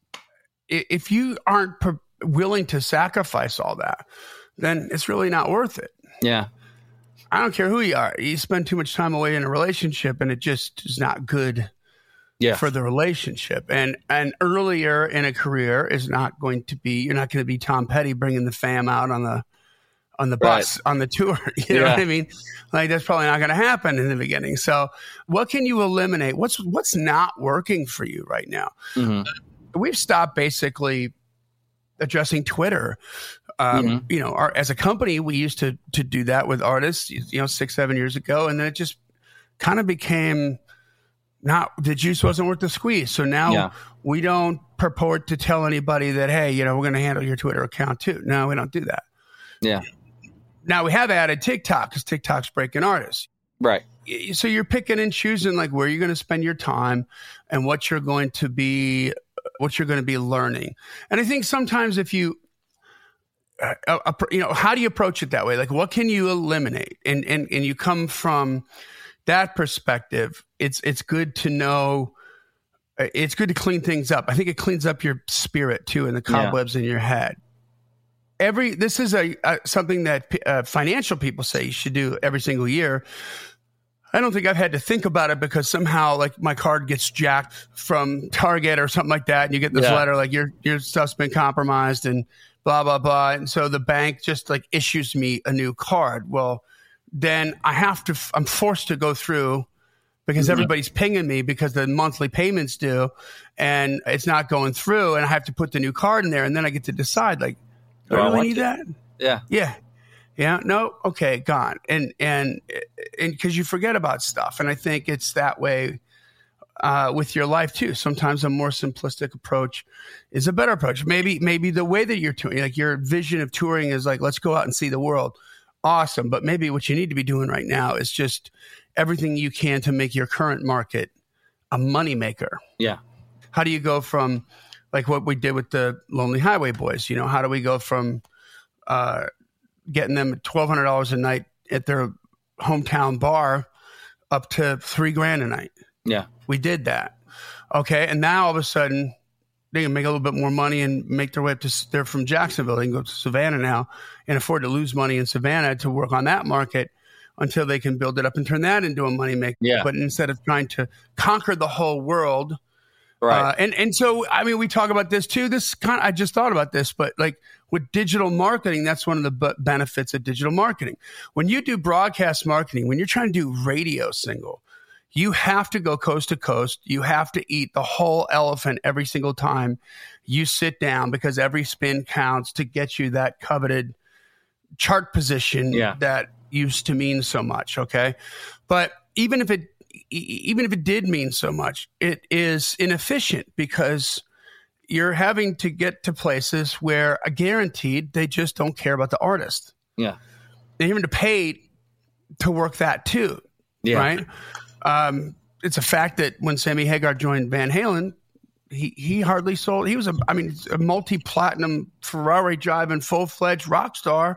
Speaker 1: if you aren't per- willing to sacrifice all that, then it's really not worth it.
Speaker 2: Yeah.
Speaker 1: I don't care who you are. You spend too much time away in a relationship, and it just is not good
Speaker 2: Yeah.
Speaker 1: for the relationship. And and earlier in a career is not going to be. You're not going to be Tom Petty bringing the fam out on the on the bus on the tour. You know
Speaker 2: Yeah.
Speaker 1: what I mean? Like that's probably not going to happen in the beginning. So what can you eliminate? What's what's not working for you right now?
Speaker 2: hmm
Speaker 1: We've stopped basically addressing Twitter. Um,
Speaker 2: Mhm.
Speaker 1: You know, our, as a company, we used to to do that with artists, you know, six, seven years ago, and then it just kind of became not the juice wasn't worth the squeeze. So now
Speaker 2: Yeah.
Speaker 1: we don't purport to tell anybody that, hey, you know, we're going to handle your Twitter account too. No, we don't do that.
Speaker 2: Yeah.
Speaker 1: Now we have added TikTok because TikTok's breaking artists.
Speaker 2: Right.
Speaker 1: So you're picking and choosing like where you're going to spend your time and what you're going to be, what you're going to be learning. And I think sometimes if you, uh, uh, you know, how do you approach it that way? Like, what can you eliminate? And and and you come from that perspective. It's it's good to know. It's good to clean things up. I think it cleans up your spirit too, and the cobwebs in your head. Every this is a, a something that uh, financial people say you should do every single year. I don't think I've had to think about it because somehow like my card gets jacked from Target or something like that. And you get this
Speaker 2: Yeah.
Speaker 1: letter like your, your stuff's been compromised and blah, blah, blah. And so the bank just like issues me a new card. Well, then I have to, I'm forced to go through because
Speaker 2: Mhm.
Speaker 1: everybody's pinging me because the monthly payments due and it's not going through. And I have to put the new card in there. And then I get to decide like, do
Speaker 2: Do I
Speaker 1: I really
Speaker 2: want
Speaker 1: need
Speaker 2: to?
Speaker 1: that?
Speaker 2: Yeah.
Speaker 1: Yeah. Yeah. No. Okay. Gone. And, and, and cause you forget about stuff. And I think it's that way, uh, with your life too. Sometimes a more simplistic approach is a better approach. Maybe, maybe the way that you're touring, like your vision of touring is like, let's go out and see the world. Awesome. But maybe what you need to be doing right now is just everything you can to make your current market a moneymaker.
Speaker 2: Yeah.
Speaker 1: How do you go from like what we did with the Lonely Highway Boys? You know, how do we go from, uh, getting them twelve hundred dollars a night at their hometown bar up to three grand a night?
Speaker 2: Yeah.
Speaker 1: We did that. Okay. And now all of a sudden they can make a little bit more money and make their way up to, they're from Jacksonville. They can go to Savannah now and afford to lose money in Savannah to work on that market until they can build it up and turn that into a money maker.
Speaker 2: Yeah.
Speaker 1: But instead of trying to conquer the whole world,
Speaker 2: Right.
Speaker 1: Uh, and, and so, I mean, we talk about this too. This kind of, I just thought about this, but like with digital marketing, that's one of the b- benefits of digital marketing. When you do broadcast marketing, when you're trying to do radio single, You have to go coast to coast. You have to eat the whole elephant every single time you sit down, because every spin counts to get you that coveted chart position
Speaker 2: yeah.
Speaker 1: that used to mean so much. Okay. But even if it, even if it did mean so much, it is inefficient, because you're having to get to places where a guaranteed they just don't care about the artist.
Speaker 2: Yeah.
Speaker 1: They're even to pay to work that too.
Speaker 2: Yeah.
Speaker 1: Right. Um, it's a fact that when Sammy Hagar joined Van Halen, he, he hardly sold. He was a, I mean, a multi-platinum Ferrari driving full-fledged rock star,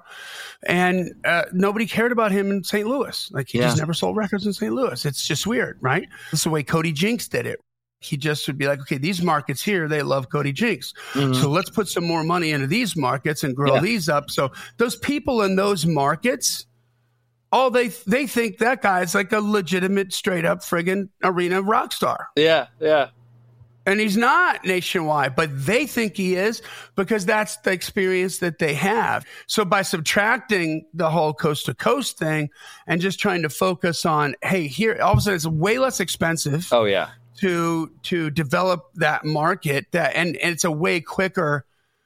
Speaker 1: and uh, nobody cared about him in Saint Louis. Like he
Speaker 2: yeah.
Speaker 1: just never sold records in Saint Louis. It's just weird, right? That's the way Cody Jinks did it. He just would be like, okay, these markets here, they love Cody Jinks. Mm-hmm. So let's put some more money into these markets and grow yeah. these up. So those people in those markets, oh, they they think that guy's like a legitimate, straight up friggin' arena rock star.
Speaker 2: Yeah, yeah.
Speaker 1: And he's not nationwide, but they think he is, because that's the experience that they have. So by subtracting the whole coast to coast thing and just trying to focus on, hey, here, all of a sudden it's way less expensive.
Speaker 2: Oh, yeah.
Speaker 1: To to develop that market, that and, and it's a way quicker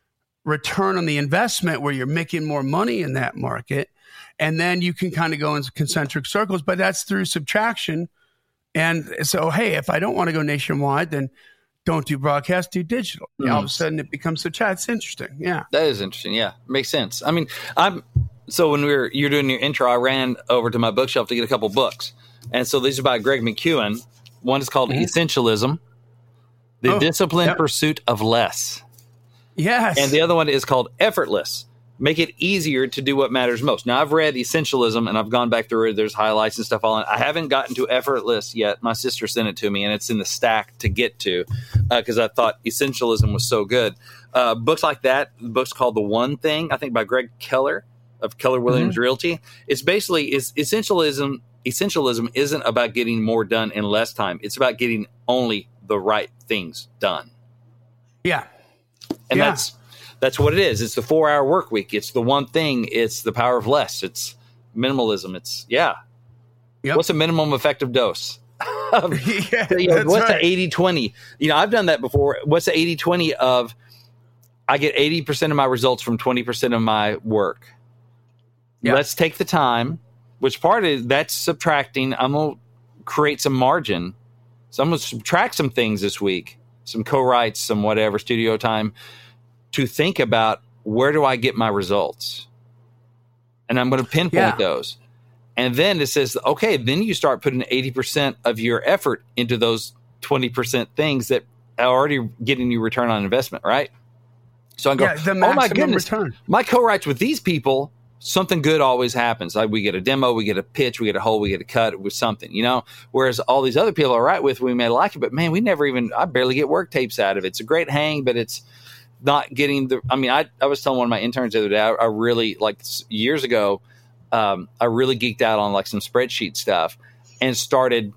Speaker 1: return on the investment, where you're making more money in that market. And then you can kind of go in concentric circles, but that's through subtraction. And so, hey, if I don't want to go nationwide, then don't do broadcast, do digital. Mm. All of a sudden it becomes such, it's interesting. Yeah.
Speaker 2: That is interesting. Yeah. Makes sense. I mean, I'm, so when we were, you're doing your intro, I ran over to my bookshelf to get a couple books. And so these are by Greg McKeown. One is called mm-hmm. Essentialism, The oh, Disciplined yep. Pursuit of Less.
Speaker 1: Yes.
Speaker 2: And the other one is called Effortless, Make It Easier to Do What Matters Most. Now, I've read Essentialism, and I've gone back through it. There's highlights and stuff on it. I haven't gotten to Effortless yet. My sister sent it to me, and it's in the stack to get to, because uh, I thought Essentialism was so good. Uh, books like that, books called The One Thing, I think by Greg Keller of Keller Williams mm-hmm. Realty. It's basically, is essentialism, essentialism isn't about getting more done in less time. It's about getting only the right things done.
Speaker 1: Yeah.
Speaker 2: And
Speaker 1: yeah.
Speaker 2: that's That's what it is. It's the four-hour work week. It's the one thing. It's the power of less. It's minimalism. It's, yeah. Yep. What's a minimum effective dose?
Speaker 1: yeah,
Speaker 2: you know, what's
Speaker 1: right.
Speaker 2: the eighty twenty? You know, I've done that before. What's the eighty twenty of I get eighty percent of my results from twenty percent of my work? Yep. Let's take the time, which part is that's subtracting. I'm going to create some margin. So I'm going to subtract some things this week, some co-writes, some whatever, studio time, to think about where do I get my results? And I'm going to pinpoint yeah. those. And then it says, okay, then you start putting eighty percent of your effort into those twenty percent things that are already getting you return on investment, right? So I go,
Speaker 1: yeah, the
Speaker 2: oh my goodness,
Speaker 1: return.
Speaker 2: My co-writes with these people, something good always happens. Like we get a demo, we get a pitch, we get a whole, we get a cut with something, you know? Whereas all these other people I write with, we may like it, but man, we never even, I barely get work tapes out of it. It's a great hang, but it's not getting the, I mean, I, I was telling one of my interns the other day, I, I really, like years ago, um, I really geeked out on like some spreadsheet stuff and started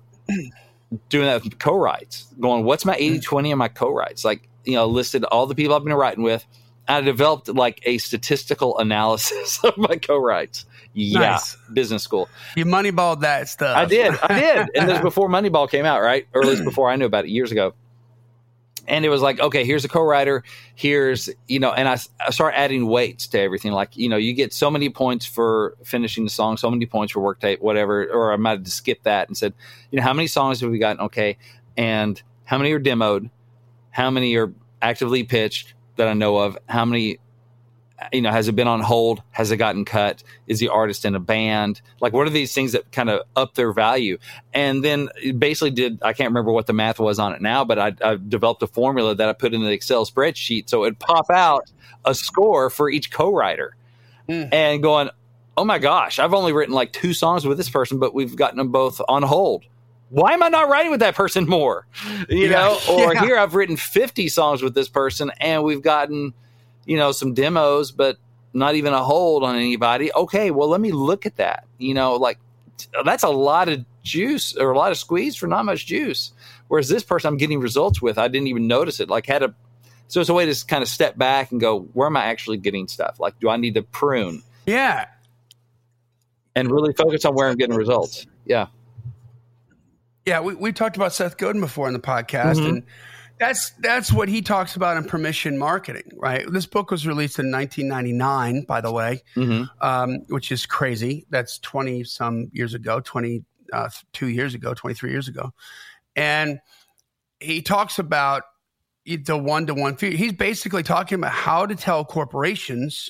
Speaker 2: doing that with co-writes, going, what's my eighty twenty on my co-writes? Like, you know, listed all the people I've been writing with. I developed like a statistical analysis of my co-writes. Yeah.
Speaker 1: Nice.
Speaker 2: Business school.
Speaker 1: You moneyballed that stuff.
Speaker 2: I did. I did. And this was before Moneyball came out, right? Or at least before I knew about it years ago. And it was like, okay, here's a co-writer. Here's, you know, and I, I started adding weights to everything. Like, you know, you get so many points for finishing the song, so many points for work tape, whatever. Or I might have just skipped that and said, you know, how many songs have we gotten? Okay. And how many are demoed? How many are actively pitched that I know of? How many, you know, has it been on hold? Has it gotten cut? Is the artist in a band? Like, what are these things that kind of up their value? And then basically did, I can't remember what the math was on it now, but I, I developed a formula that I put in the Excel spreadsheet. So it'd pop out a score for each co-writer mm. and going, oh my gosh, I've only written like two songs with this person, but we've gotten them both on hold. Why am I not writing with that person more? You yeah. know, or yeah. here I've written fifty songs with this person and we've gotten, you know, some demos, but not even a hold on anybody. Okay, well, let me look at that. You know, like that's a lot of juice or a lot of squeeze for not much juice. Whereas this person I'm getting results with, I didn't even notice it. Like had a, so it's a way to kind of step back and go, where am I actually getting stuff? Like, do I need to prune?
Speaker 1: Yeah.
Speaker 2: And really focus on where I'm getting results. Yeah.
Speaker 1: Yeah, we, we talked about Seth Godin before in the podcast, mm-hmm. and that's that's what he talks about in Permission Marketing, right? This book was released in nineteen ninety-nine, by the way, mm-hmm. um, which is crazy. That's twenty-some years ago, twenty-two years ago, twenty-three years ago. And he talks about the one-to-one fee. He's basically talking about how to tell corporations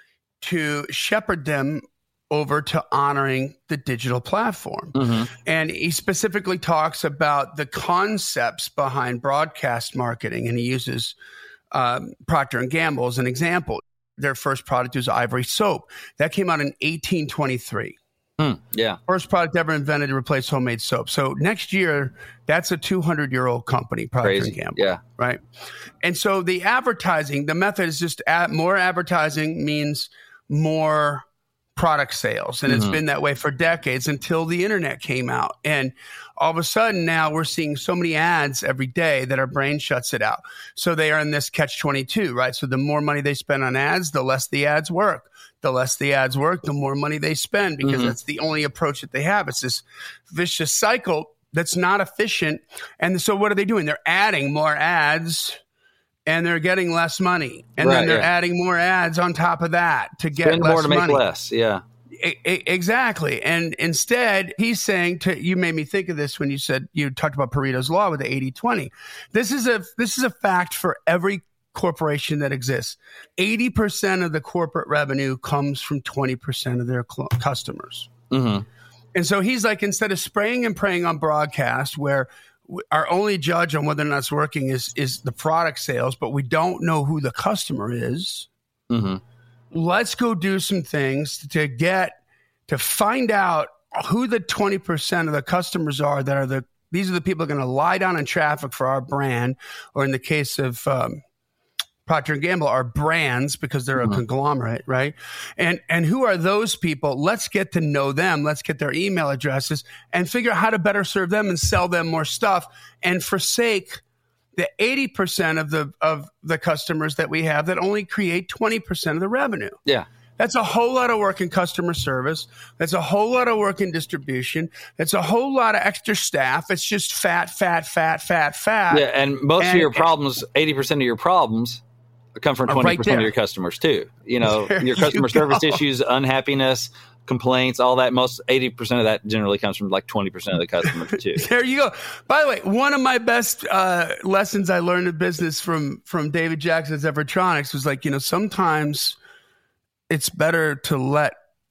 Speaker 1: to shepherd them over to honoring the digital platform. Mm-hmm. And he specifically talks about the concepts behind broadcast marketing. And he uses um, Procter and Gamble as an example. Their first product was Ivory Soap. That came out in eighteen twenty-three.
Speaker 2: Mm, yeah.
Speaker 1: First product ever invented to replace homemade soap. So next year, that's a two hundred year old company, Procter
Speaker 2: Crazy.
Speaker 1: and Gamble.
Speaker 2: Yeah.
Speaker 1: Right. And so the advertising, the method is just add, more advertising means more product sales. And mm-hmm. it's been that way for decades until the internet came out. And all of a sudden now we're seeing so many ads every day that our brain shuts it out. So they are in this catch twenty-two, right? So the more money they spend on ads, the less the ads work. The less the ads work, the more money they spend, because mm-hmm. that's the only approach that they have. It's this vicious cycle that's not efficient. And so what are they doing? They're adding more ads and they're getting less money. And
Speaker 2: right,
Speaker 1: then they're
Speaker 2: yeah.
Speaker 1: adding more ads on top of that to get
Speaker 2: Spend
Speaker 1: less
Speaker 2: more to
Speaker 1: money.
Speaker 2: make less, yeah.
Speaker 1: I, I, exactly. And instead, he's saying to you made me think of this when you said you talked about Pareto's law with the eighty twenty. This is a this is a fact for every corporation that exists. eighty percent of the corporate revenue comes from twenty percent of their cl- customers. Mm-hmm. And so he's like, instead of spraying and praying on broadcast, where our only judge on whether or not it's working is is the product sales, but we don't know who the customer is. Mm-hmm. Let's go do some things to get to find out who the twenty percent of the customers are that are the these are the people going to lie down in traffic for our brand, or in the case of um, Procter and Gamble, are brands because they're mm-hmm. a conglomerate, right? And and who are those people? Let's get to know them. Let's get their email addresses and figure out how to better serve them and sell them more stuff, and forsake the eighty percent of the of the customers that we have that only create twenty percent of the revenue.
Speaker 2: Yeah.
Speaker 1: That's a whole lot of work in customer service. That's a whole lot of work in distribution. That's a whole lot of extra staff. It's just fat, fat, fat, fat, fat.
Speaker 2: Yeah, and most and, of your problems, eighty percent of your problems come from twenty percent
Speaker 1: right
Speaker 2: of your customers too. You know,
Speaker 1: there
Speaker 2: your customer
Speaker 1: you
Speaker 2: service
Speaker 1: go.
Speaker 2: issues, unhappiness, complaints, all that. Most eighty percent of that generally comes from like twenty percent of the customers too.
Speaker 1: There you go. By the way, one of my best uh, lessons I learned in business from from David Jackson's Evertronics was like, you know, sometimes it's better to let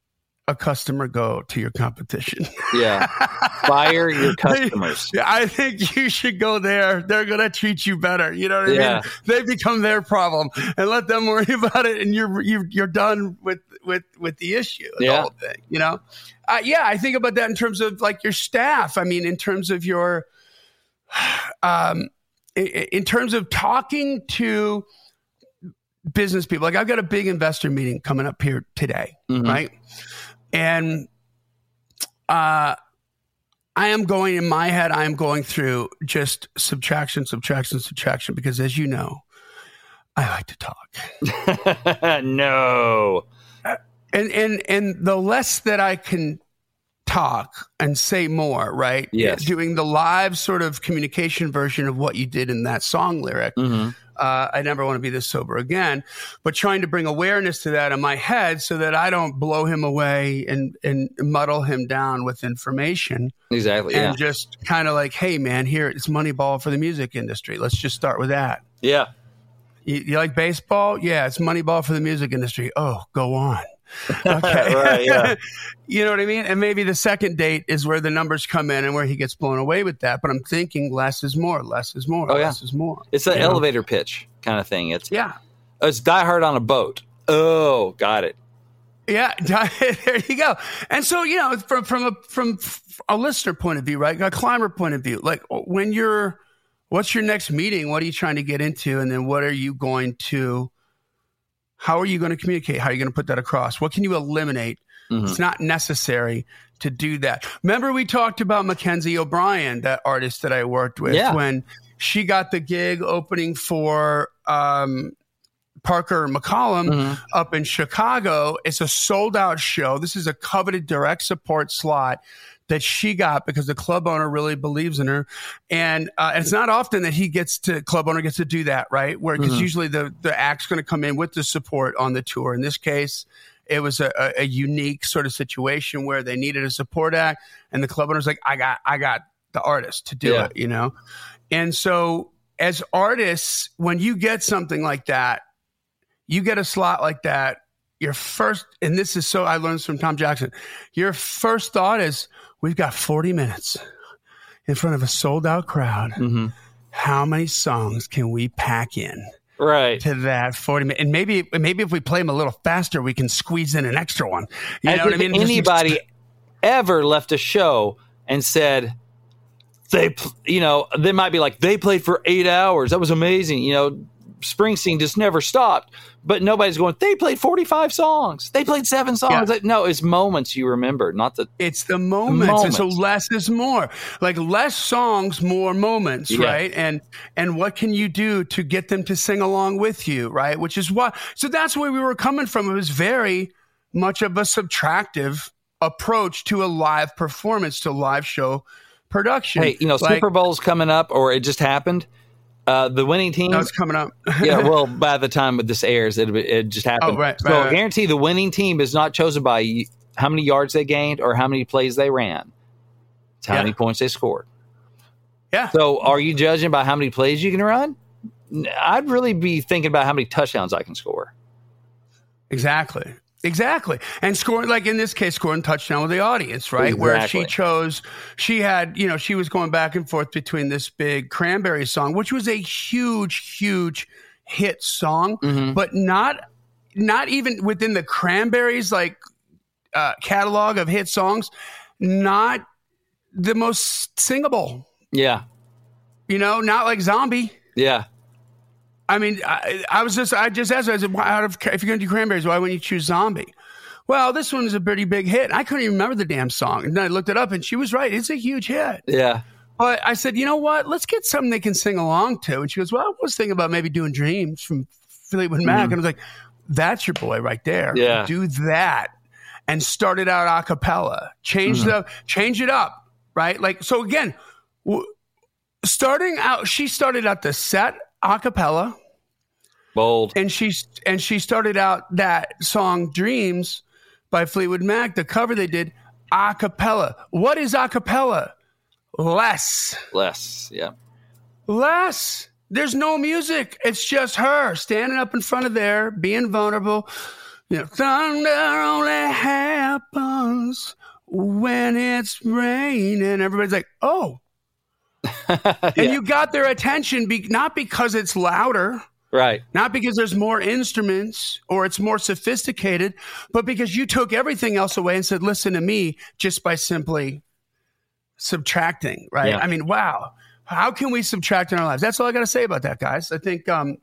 Speaker 1: a customer go to your competition.
Speaker 2: Yeah. Fire your customers.
Speaker 1: Yeah, I think you should go there. They're going to treat you better. You know what I
Speaker 2: yeah.
Speaker 1: mean? They become their problem, and let them worry about it. And you're, you're, you're done with, with, with the issue, the
Speaker 2: yeah.
Speaker 1: whole thing, you know? Uh, yeah. I think about that in terms of like your staff. I mean, in terms of your, um, in, in terms of talking to business people. Like I've got a big investor meeting coming up here today, mm-hmm. right? And uh, I am going, in my head, I am going through just subtraction, subtraction, subtraction, because as you know, I like to talk.
Speaker 2: No.
Speaker 1: Uh, and, and, and the less that I can talk and say more, right?
Speaker 2: Yes.
Speaker 1: Doing the live sort of communication version of what you did in that song lyric. Mm-hmm. Uh, I never want to be this sober again, but trying to bring awareness to that in my head so that I don't blow him away and, and muddle him down with information.
Speaker 2: Exactly.
Speaker 1: And
Speaker 2: yeah.
Speaker 1: just kind of like, hey man, here it's Moneyball for the music industry. Let's just start with that.
Speaker 2: Yeah.
Speaker 1: You, you like baseball? Yeah. It's Moneyball for the music industry. Oh, go on. Okay.
Speaker 2: Right, yeah.
Speaker 1: You know what I mean? And maybe the second date is where the numbers come in and where he gets blown away with that. But I'm thinking less is more, less is more,
Speaker 2: oh,
Speaker 1: less
Speaker 2: yeah.
Speaker 1: is more.
Speaker 2: It's an elevator know? pitch kind of thing. It's
Speaker 1: yeah.
Speaker 2: It's Die Hard on a boat. Oh, got it.
Speaker 1: Yeah, there you go. And so, you know, from from a from a listener point of view, right? A climber point of view, like when you're, what's your next meeting? What are you trying to get into? And then what are you going to, how are you going to communicate? How are you going to put that across? What can you eliminate? Mm-hmm. It's not necessary to do that. Remember we talked about Mackenzie O'Brien, that artist that I worked with,
Speaker 2: yeah.
Speaker 1: when she got the gig opening for um, Parker McCollum mm-hmm. up in Chicago. It's a sold out show. This is a coveted direct support slot. that she got because the club owner really believes in her. And, uh, and it's not often that he gets to, club owner gets to do that, right? Where, because mm-hmm. usually the, the act's going to come in with the support on the tour. In this case, it was a, a, a unique sort of situation where they needed a support act, and the club owner's like, I got, I got the artist to do yeah. it, you know? And so as artists, when you get something like that, you get a slot like that, your first, and this is so, I learned this from Tom Jackson, your first thought is, we've got forty minutes in front of a sold out crowd. Mm-hmm. How many songs can we pack in?
Speaker 2: Right.
Speaker 1: To that forty minutes. And maybe, maybe if we play them a little faster, we can squeeze in an extra one. You
Speaker 2: As
Speaker 1: know what I mean?
Speaker 2: Anybody
Speaker 1: Just,
Speaker 2: ever left a show and said, they, you know, they might be like, they played for eight hours. That was amazing. You know, Springsteen just never stopped. But nobody's going, they played forty-five songs. They played seven songs. Yeah. No, it's moments you remember, not the...
Speaker 1: It's the moments. moments. And so less is more. Like less songs, more moments, yeah. right? And and what can you do to get them to sing along with you, right? Which is what... So that's where we were coming from. It was very much of a subtractive approach to a live performance, to live show production.
Speaker 2: Hey, you know, like, Super Bowl's coming up, or it just happened. Uh, the winning team.
Speaker 1: No, it's coming up.
Speaker 2: yeah, well, by the time this airs, it it just happened.
Speaker 1: Oh, right,
Speaker 2: so
Speaker 1: right, right.
Speaker 2: I guarantee the winning team is not chosen by how many yards they gained or how many plays they ran. It's how yeah. many points they scored.
Speaker 1: Yeah.
Speaker 2: So are you judging by how many plays you can run? I'd really be thinking about how many touchdowns I can score.
Speaker 1: Exactly. Exactly. And scoring, like in this case, scoring touchdown with the audience, right?
Speaker 2: Exactly.
Speaker 1: Where she chose, she had, you know, she was going back and forth between this big Cranberries song, which was a huge, huge hit song, mm-hmm. but not, not even within the Cranberries, like, uh, catalog of hit songs, not the most singable.
Speaker 2: Yeah.
Speaker 1: You know, not like Zombie.
Speaker 2: Yeah.
Speaker 1: I mean, I, I was just, I just asked her, I said, why, out of, if you're going to do Cranberries, why wouldn't you choose Zombie? Well, this one is a pretty big hit. I couldn't even remember the damn song. And then I looked it up and she was right. It's a huge hit.
Speaker 2: Yeah.
Speaker 1: But I said, you know what? Let's get something they can sing along to. And she goes, well, I was thinking about maybe doing Dreams from Fleetwood Mac. Mm-hmm. And I was like, that's your boy right there.
Speaker 2: Yeah.
Speaker 1: Do that. And start it out a cappella. Change mm-hmm. the, change it up. Right? Like, so again, w- starting out, she started out the set a cappella.
Speaker 2: Bold.
Speaker 1: And she and she started out that song Dreams by Fleetwood Mac, the cover they did, a cappella. What is a cappella? Less.
Speaker 2: Less, yeah.
Speaker 1: Less. There's no music. It's just her standing up in front of there, being vulnerable. You know, thunder only happens when it's raining. Everybody's like, oh. yeah. And you got their attention, be- not because it's louder.
Speaker 2: Right.
Speaker 1: Not because there's more instruments or it's more sophisticated, but because you took everything else away and said, listen to me, just by simply subtracting, right?
Speaker 2: Yeah.
Speaker 1: I mean, wow. How can we subtract in our lives? That's all I got to say about that, guys. I think um,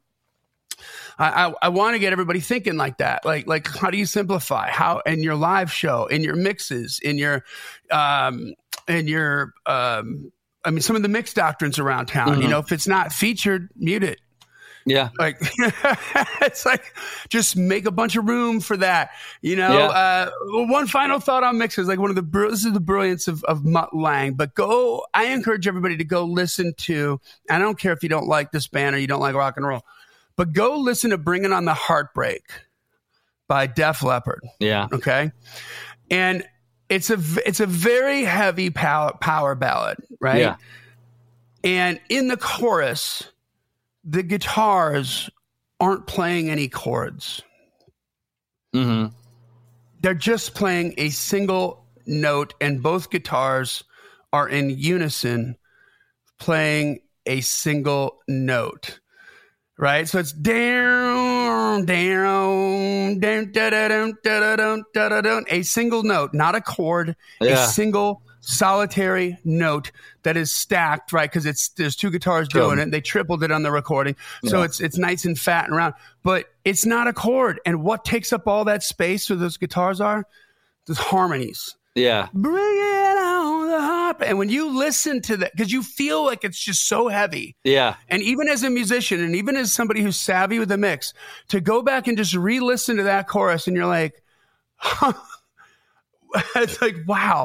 Speaker 1: I, I, I want to get everybody thinking like that. Like, like how do you simplify? How in your live show, in your mixes, in your, um, in your, um, I mean, some of the mix doctrines around town, mm-hmm. you know, if it's not featured, mute it.
Speaker 2: Yeah.
Speaker 1: Like, it's like, just make a bunch of room for that. You know,
Speaker 2: yeah.
Speaker 1: uh, one final thought on mixes, like one of the, this is the brilliance of, of Mutt Lange, but go, I encourage everybody to go listen to, I don't care if you don't like this band or you don't like rock and roll, but go listen to Bringing on the Heartbreak by Def Leppard.
Speaker 2: Yeah.
Speaker 1: Okay. And it's a, it's a very heavy power, power ballad, right?
Speaker 2: Yeah.
Speaker 1: And in the chorus, the guitars aren't playing any chords.
Speaker 2: Mm-hmm.
Speaker 1: They're just playing a single note, and both guitars are in unison playing a single note. Right? So it's down, down, down, da da da da da da da, a single note, not a chord,
Speaker 2: yeah.
Speaker 1: a single solitary note that is stacked, right? Because it's there's two guitars doing it. They tripled it on the recording, so yeah. it's it's nice and fat and round. But it's not a chord. And what takes up all that space where those guitars are? The harmonies.
Speaker 2: Yeah.
Speaker 1: Bring it on the harp. And when you listen to that, because you feel like it's just so heavy.
Speaker 2: Yeah.
Speaker 1: And even as a musician, and even as somebody who's savvy with the mix, to go back and just re-listen to that chorus, and you're like, huh. It's like, wow.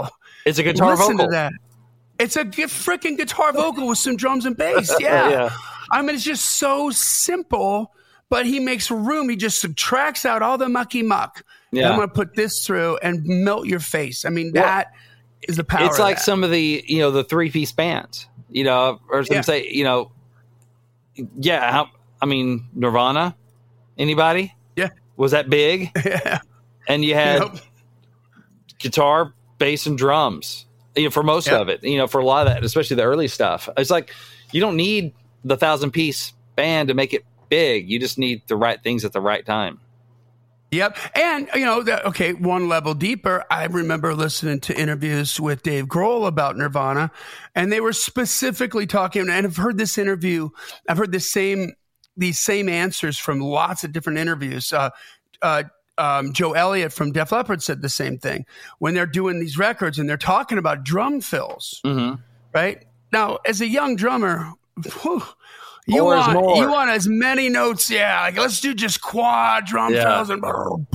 Speaker 2: It's a guitar
Speaker 1: Listen
Speaker 2: vocal.
Speaker 1: to that. It's a freaking guitar vocal with some drums and bass. Yeah.
Speaker 2: Yeah.
Speaker 1: I mean, it's just so simple, but he makes room. He just subtracts out all the mucky muck.
Speaker 2: Yeah.
Speaker 1: I'm going to put this through and melt your face. I mean, that well, is the power.
Speaker 2: It's like
Speaker 1: of that.
Speaker 2: some of the, you know, the three piece bands, you know, or some
Speaker 1: Yeah.
Speaker 2: say, you know, yeah. How, I mean, Nirvana, anybody?
Speaker 1: Yeah.
Speaker 2: Was that big?
Speaker 1: Yeah.
Speaker 2: And you had
Speaker 1: Nope.
Speaker 2: guitar, bass, and drums, you know, for most
Speaker 1: Yep.
Speaker 2: of it, you know, for a lot of that, especially the early stuff. It's like, you don't need the thousand piece band to make it big. You just need the right things at the right time.
Speaker 1: Yep. And, you know, that, okay, one level deeper, I remember listening to interviews with Dave Grohl about Nirvana, and they were specifically talking, and I've heard this interview, I've heard the same, these same answers from lots of different interviews. Uh, uh, um, Joe Elliott from Def Leppard said the same thing when they're doing these records and they're talking about drum fills,
Speaker 2: Mm-hmm.
Speaker 1: right? Now, as a young drummer, whew, You
Speaker 2: More is
Speaker 1: want
Speaker 2: more.
Speaker 1: you want as many notes, yeah. Like let's do just quad drum
Speaker 2: Yeah.
Speaker 1: fills and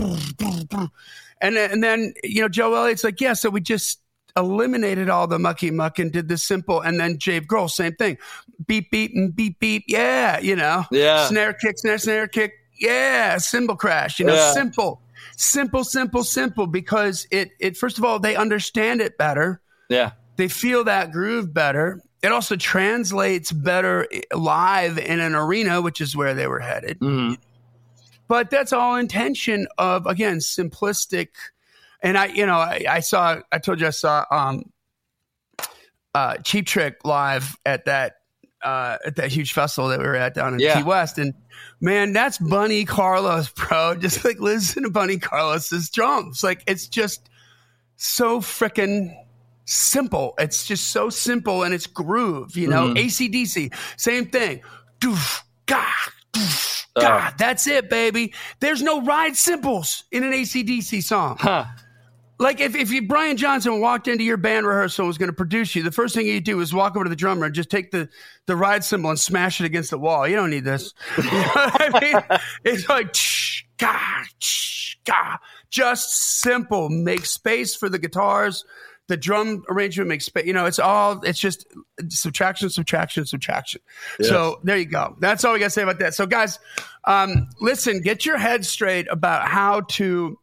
Speaker 1: and then, and then you know Joe Elliott's like, yeah. So we just eliminated all the mucky muck and did this simple. And then Dave Grohl, same thing, beep beep and beep beep, yeah. You know,
Speaker 2: Yeah.
Speaker 1: snare kick, snare snare kick, yeah. Cymbal crash, you know,
Speaker 2: Yeah.
Speaker 1: simple, simple, simple, simple. Because it it first of all they understand it better.
Speaker 2: Yeah.
Speaker 1: They feel that groove better. It also translates better live in an arena, which is where they were headed.
Speaker 2: Mm-hmm.
Speaker 1: But that's all intention of, again, simplistic. And I, you know, I, I saw, I told you I saw um, uh, Cheap Trick live at that uh, at that huge festival that we were at down in
Speaker 2: Yeah.
Speaker 1: Key West. And man, that's Bunny Carlos, bro. Just like listen to Bunny Carlos's drums. Like it's just so freaking simple. It's just so simple and it's groove, you know.
Speaker 2: Mhm.
Speaker 1: A C D C, same thing. Doof, gah, doof,
Speaker 2: Oh.
Speaker 1: gah. That's it, baby. There's no ride cymbals in an A C D C song.
Speaker 2: Huh.
Speaker 1: Like if, if you, Brian Johnson walked into your band rehearsal and was going to produce you, the first thing you do is walk over to the drummer and just take the, the ride cymbal and smash it against the wall. You don't need this. You know what I mean? It's like, tsh, gah, tsh, gah. Just simple. Make space for the guitars. The drum arrangement makes space. You know, it's all, it's just subtraction, subtraction, subtraction.
Speaker 2: Yes.
Speaker 1: So there you go. That's all we got to say about that. So guys, um, listen, get your head straight about how to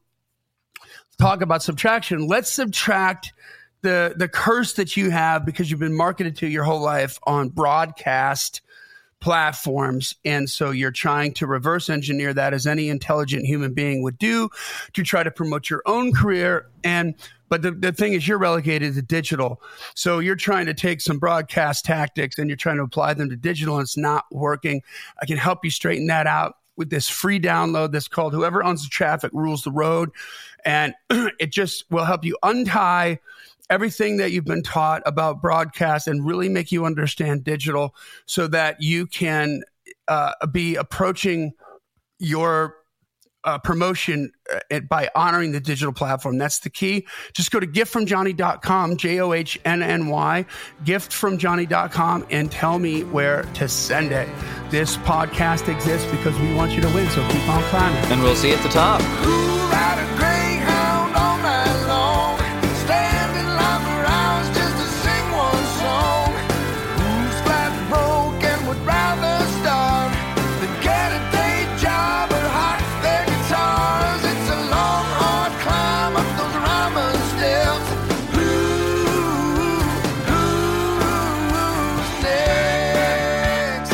Speaker 1: talk about subtraction. Let's subtract the, the curse that you have because you've been marketed to your whole life on broadcast platforms. And so you're trying to reverse engineer that as any intelligent human being would do to try to promote your own career. And But the, the thing is, you're relegated to digital. So you're trying to take some broadcast tactics and you're trying to apply them to digital, and it's not working. I can help you straighten that out with this free download that's called Whoever Owns the Traffic Rules the Road. And it just will help you untie everything that you've been taught about broadcast and really make you understand digital so that you can uh, be approaching your Uh, promotion uh, by honoring the digital platform. That's the key. Just go to gift from johnny dot com, J O H N N Y, gift from johnny dot com, and tell me where to send it. This podcast exists because we want you to win, so keep on climbing.
Speaker 2: And we'll see you at the top.
Speaker 4: Ride a greyhound all night long, stand in line for hours just to sing one song. Who's flat broke and would rather starve than get a day job or hot their guitars? It's a long, hard climb up those Ryman steps. Who, who's next?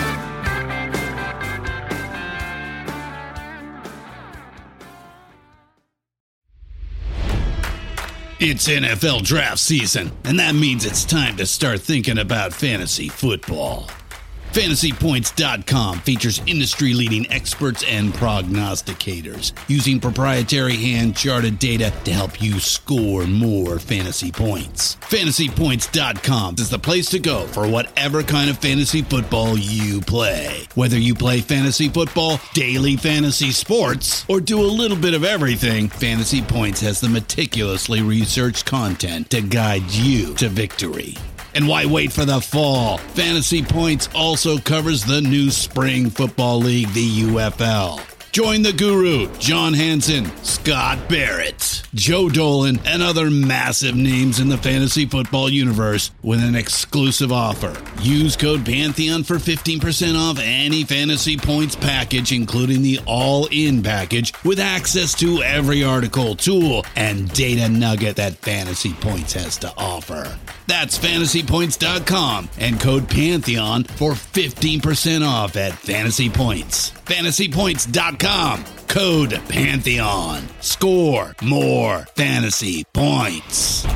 Speaker 3: It's N F L draft season, and that means it's time to start thinking about fantasy football. Fantasy Points dot com features industry-leading experts and prognosticators using proprietary hand-charted data to help you score more fantasy points. Fantasy Points dot com is the place to go for whatever kind of fantasy football you play. Whether you play fantasy football, daily fantasy sports, or do a little bit of everything, Fantasy Points has the meticulously researched content to guide you to victory. And why wait for the fall? Fantasy Points also covers the new spring football league, the U F L. Join the guru, John Hansen, Scott Barrett, Joe Dolan, and other massive names in the fantasy football universe with an exclusive offer. Use code Pantheon for fifteen percent off any Fantasy Points package, including the all-in package, with access to every article, tool, and data nugget that Fantasy Points has to offer. That's fantasy points dot com and code Pantheon for fifteen percent off at Fantasy Points. fantasy points dot com, code Pantheon. Score more fantasy points.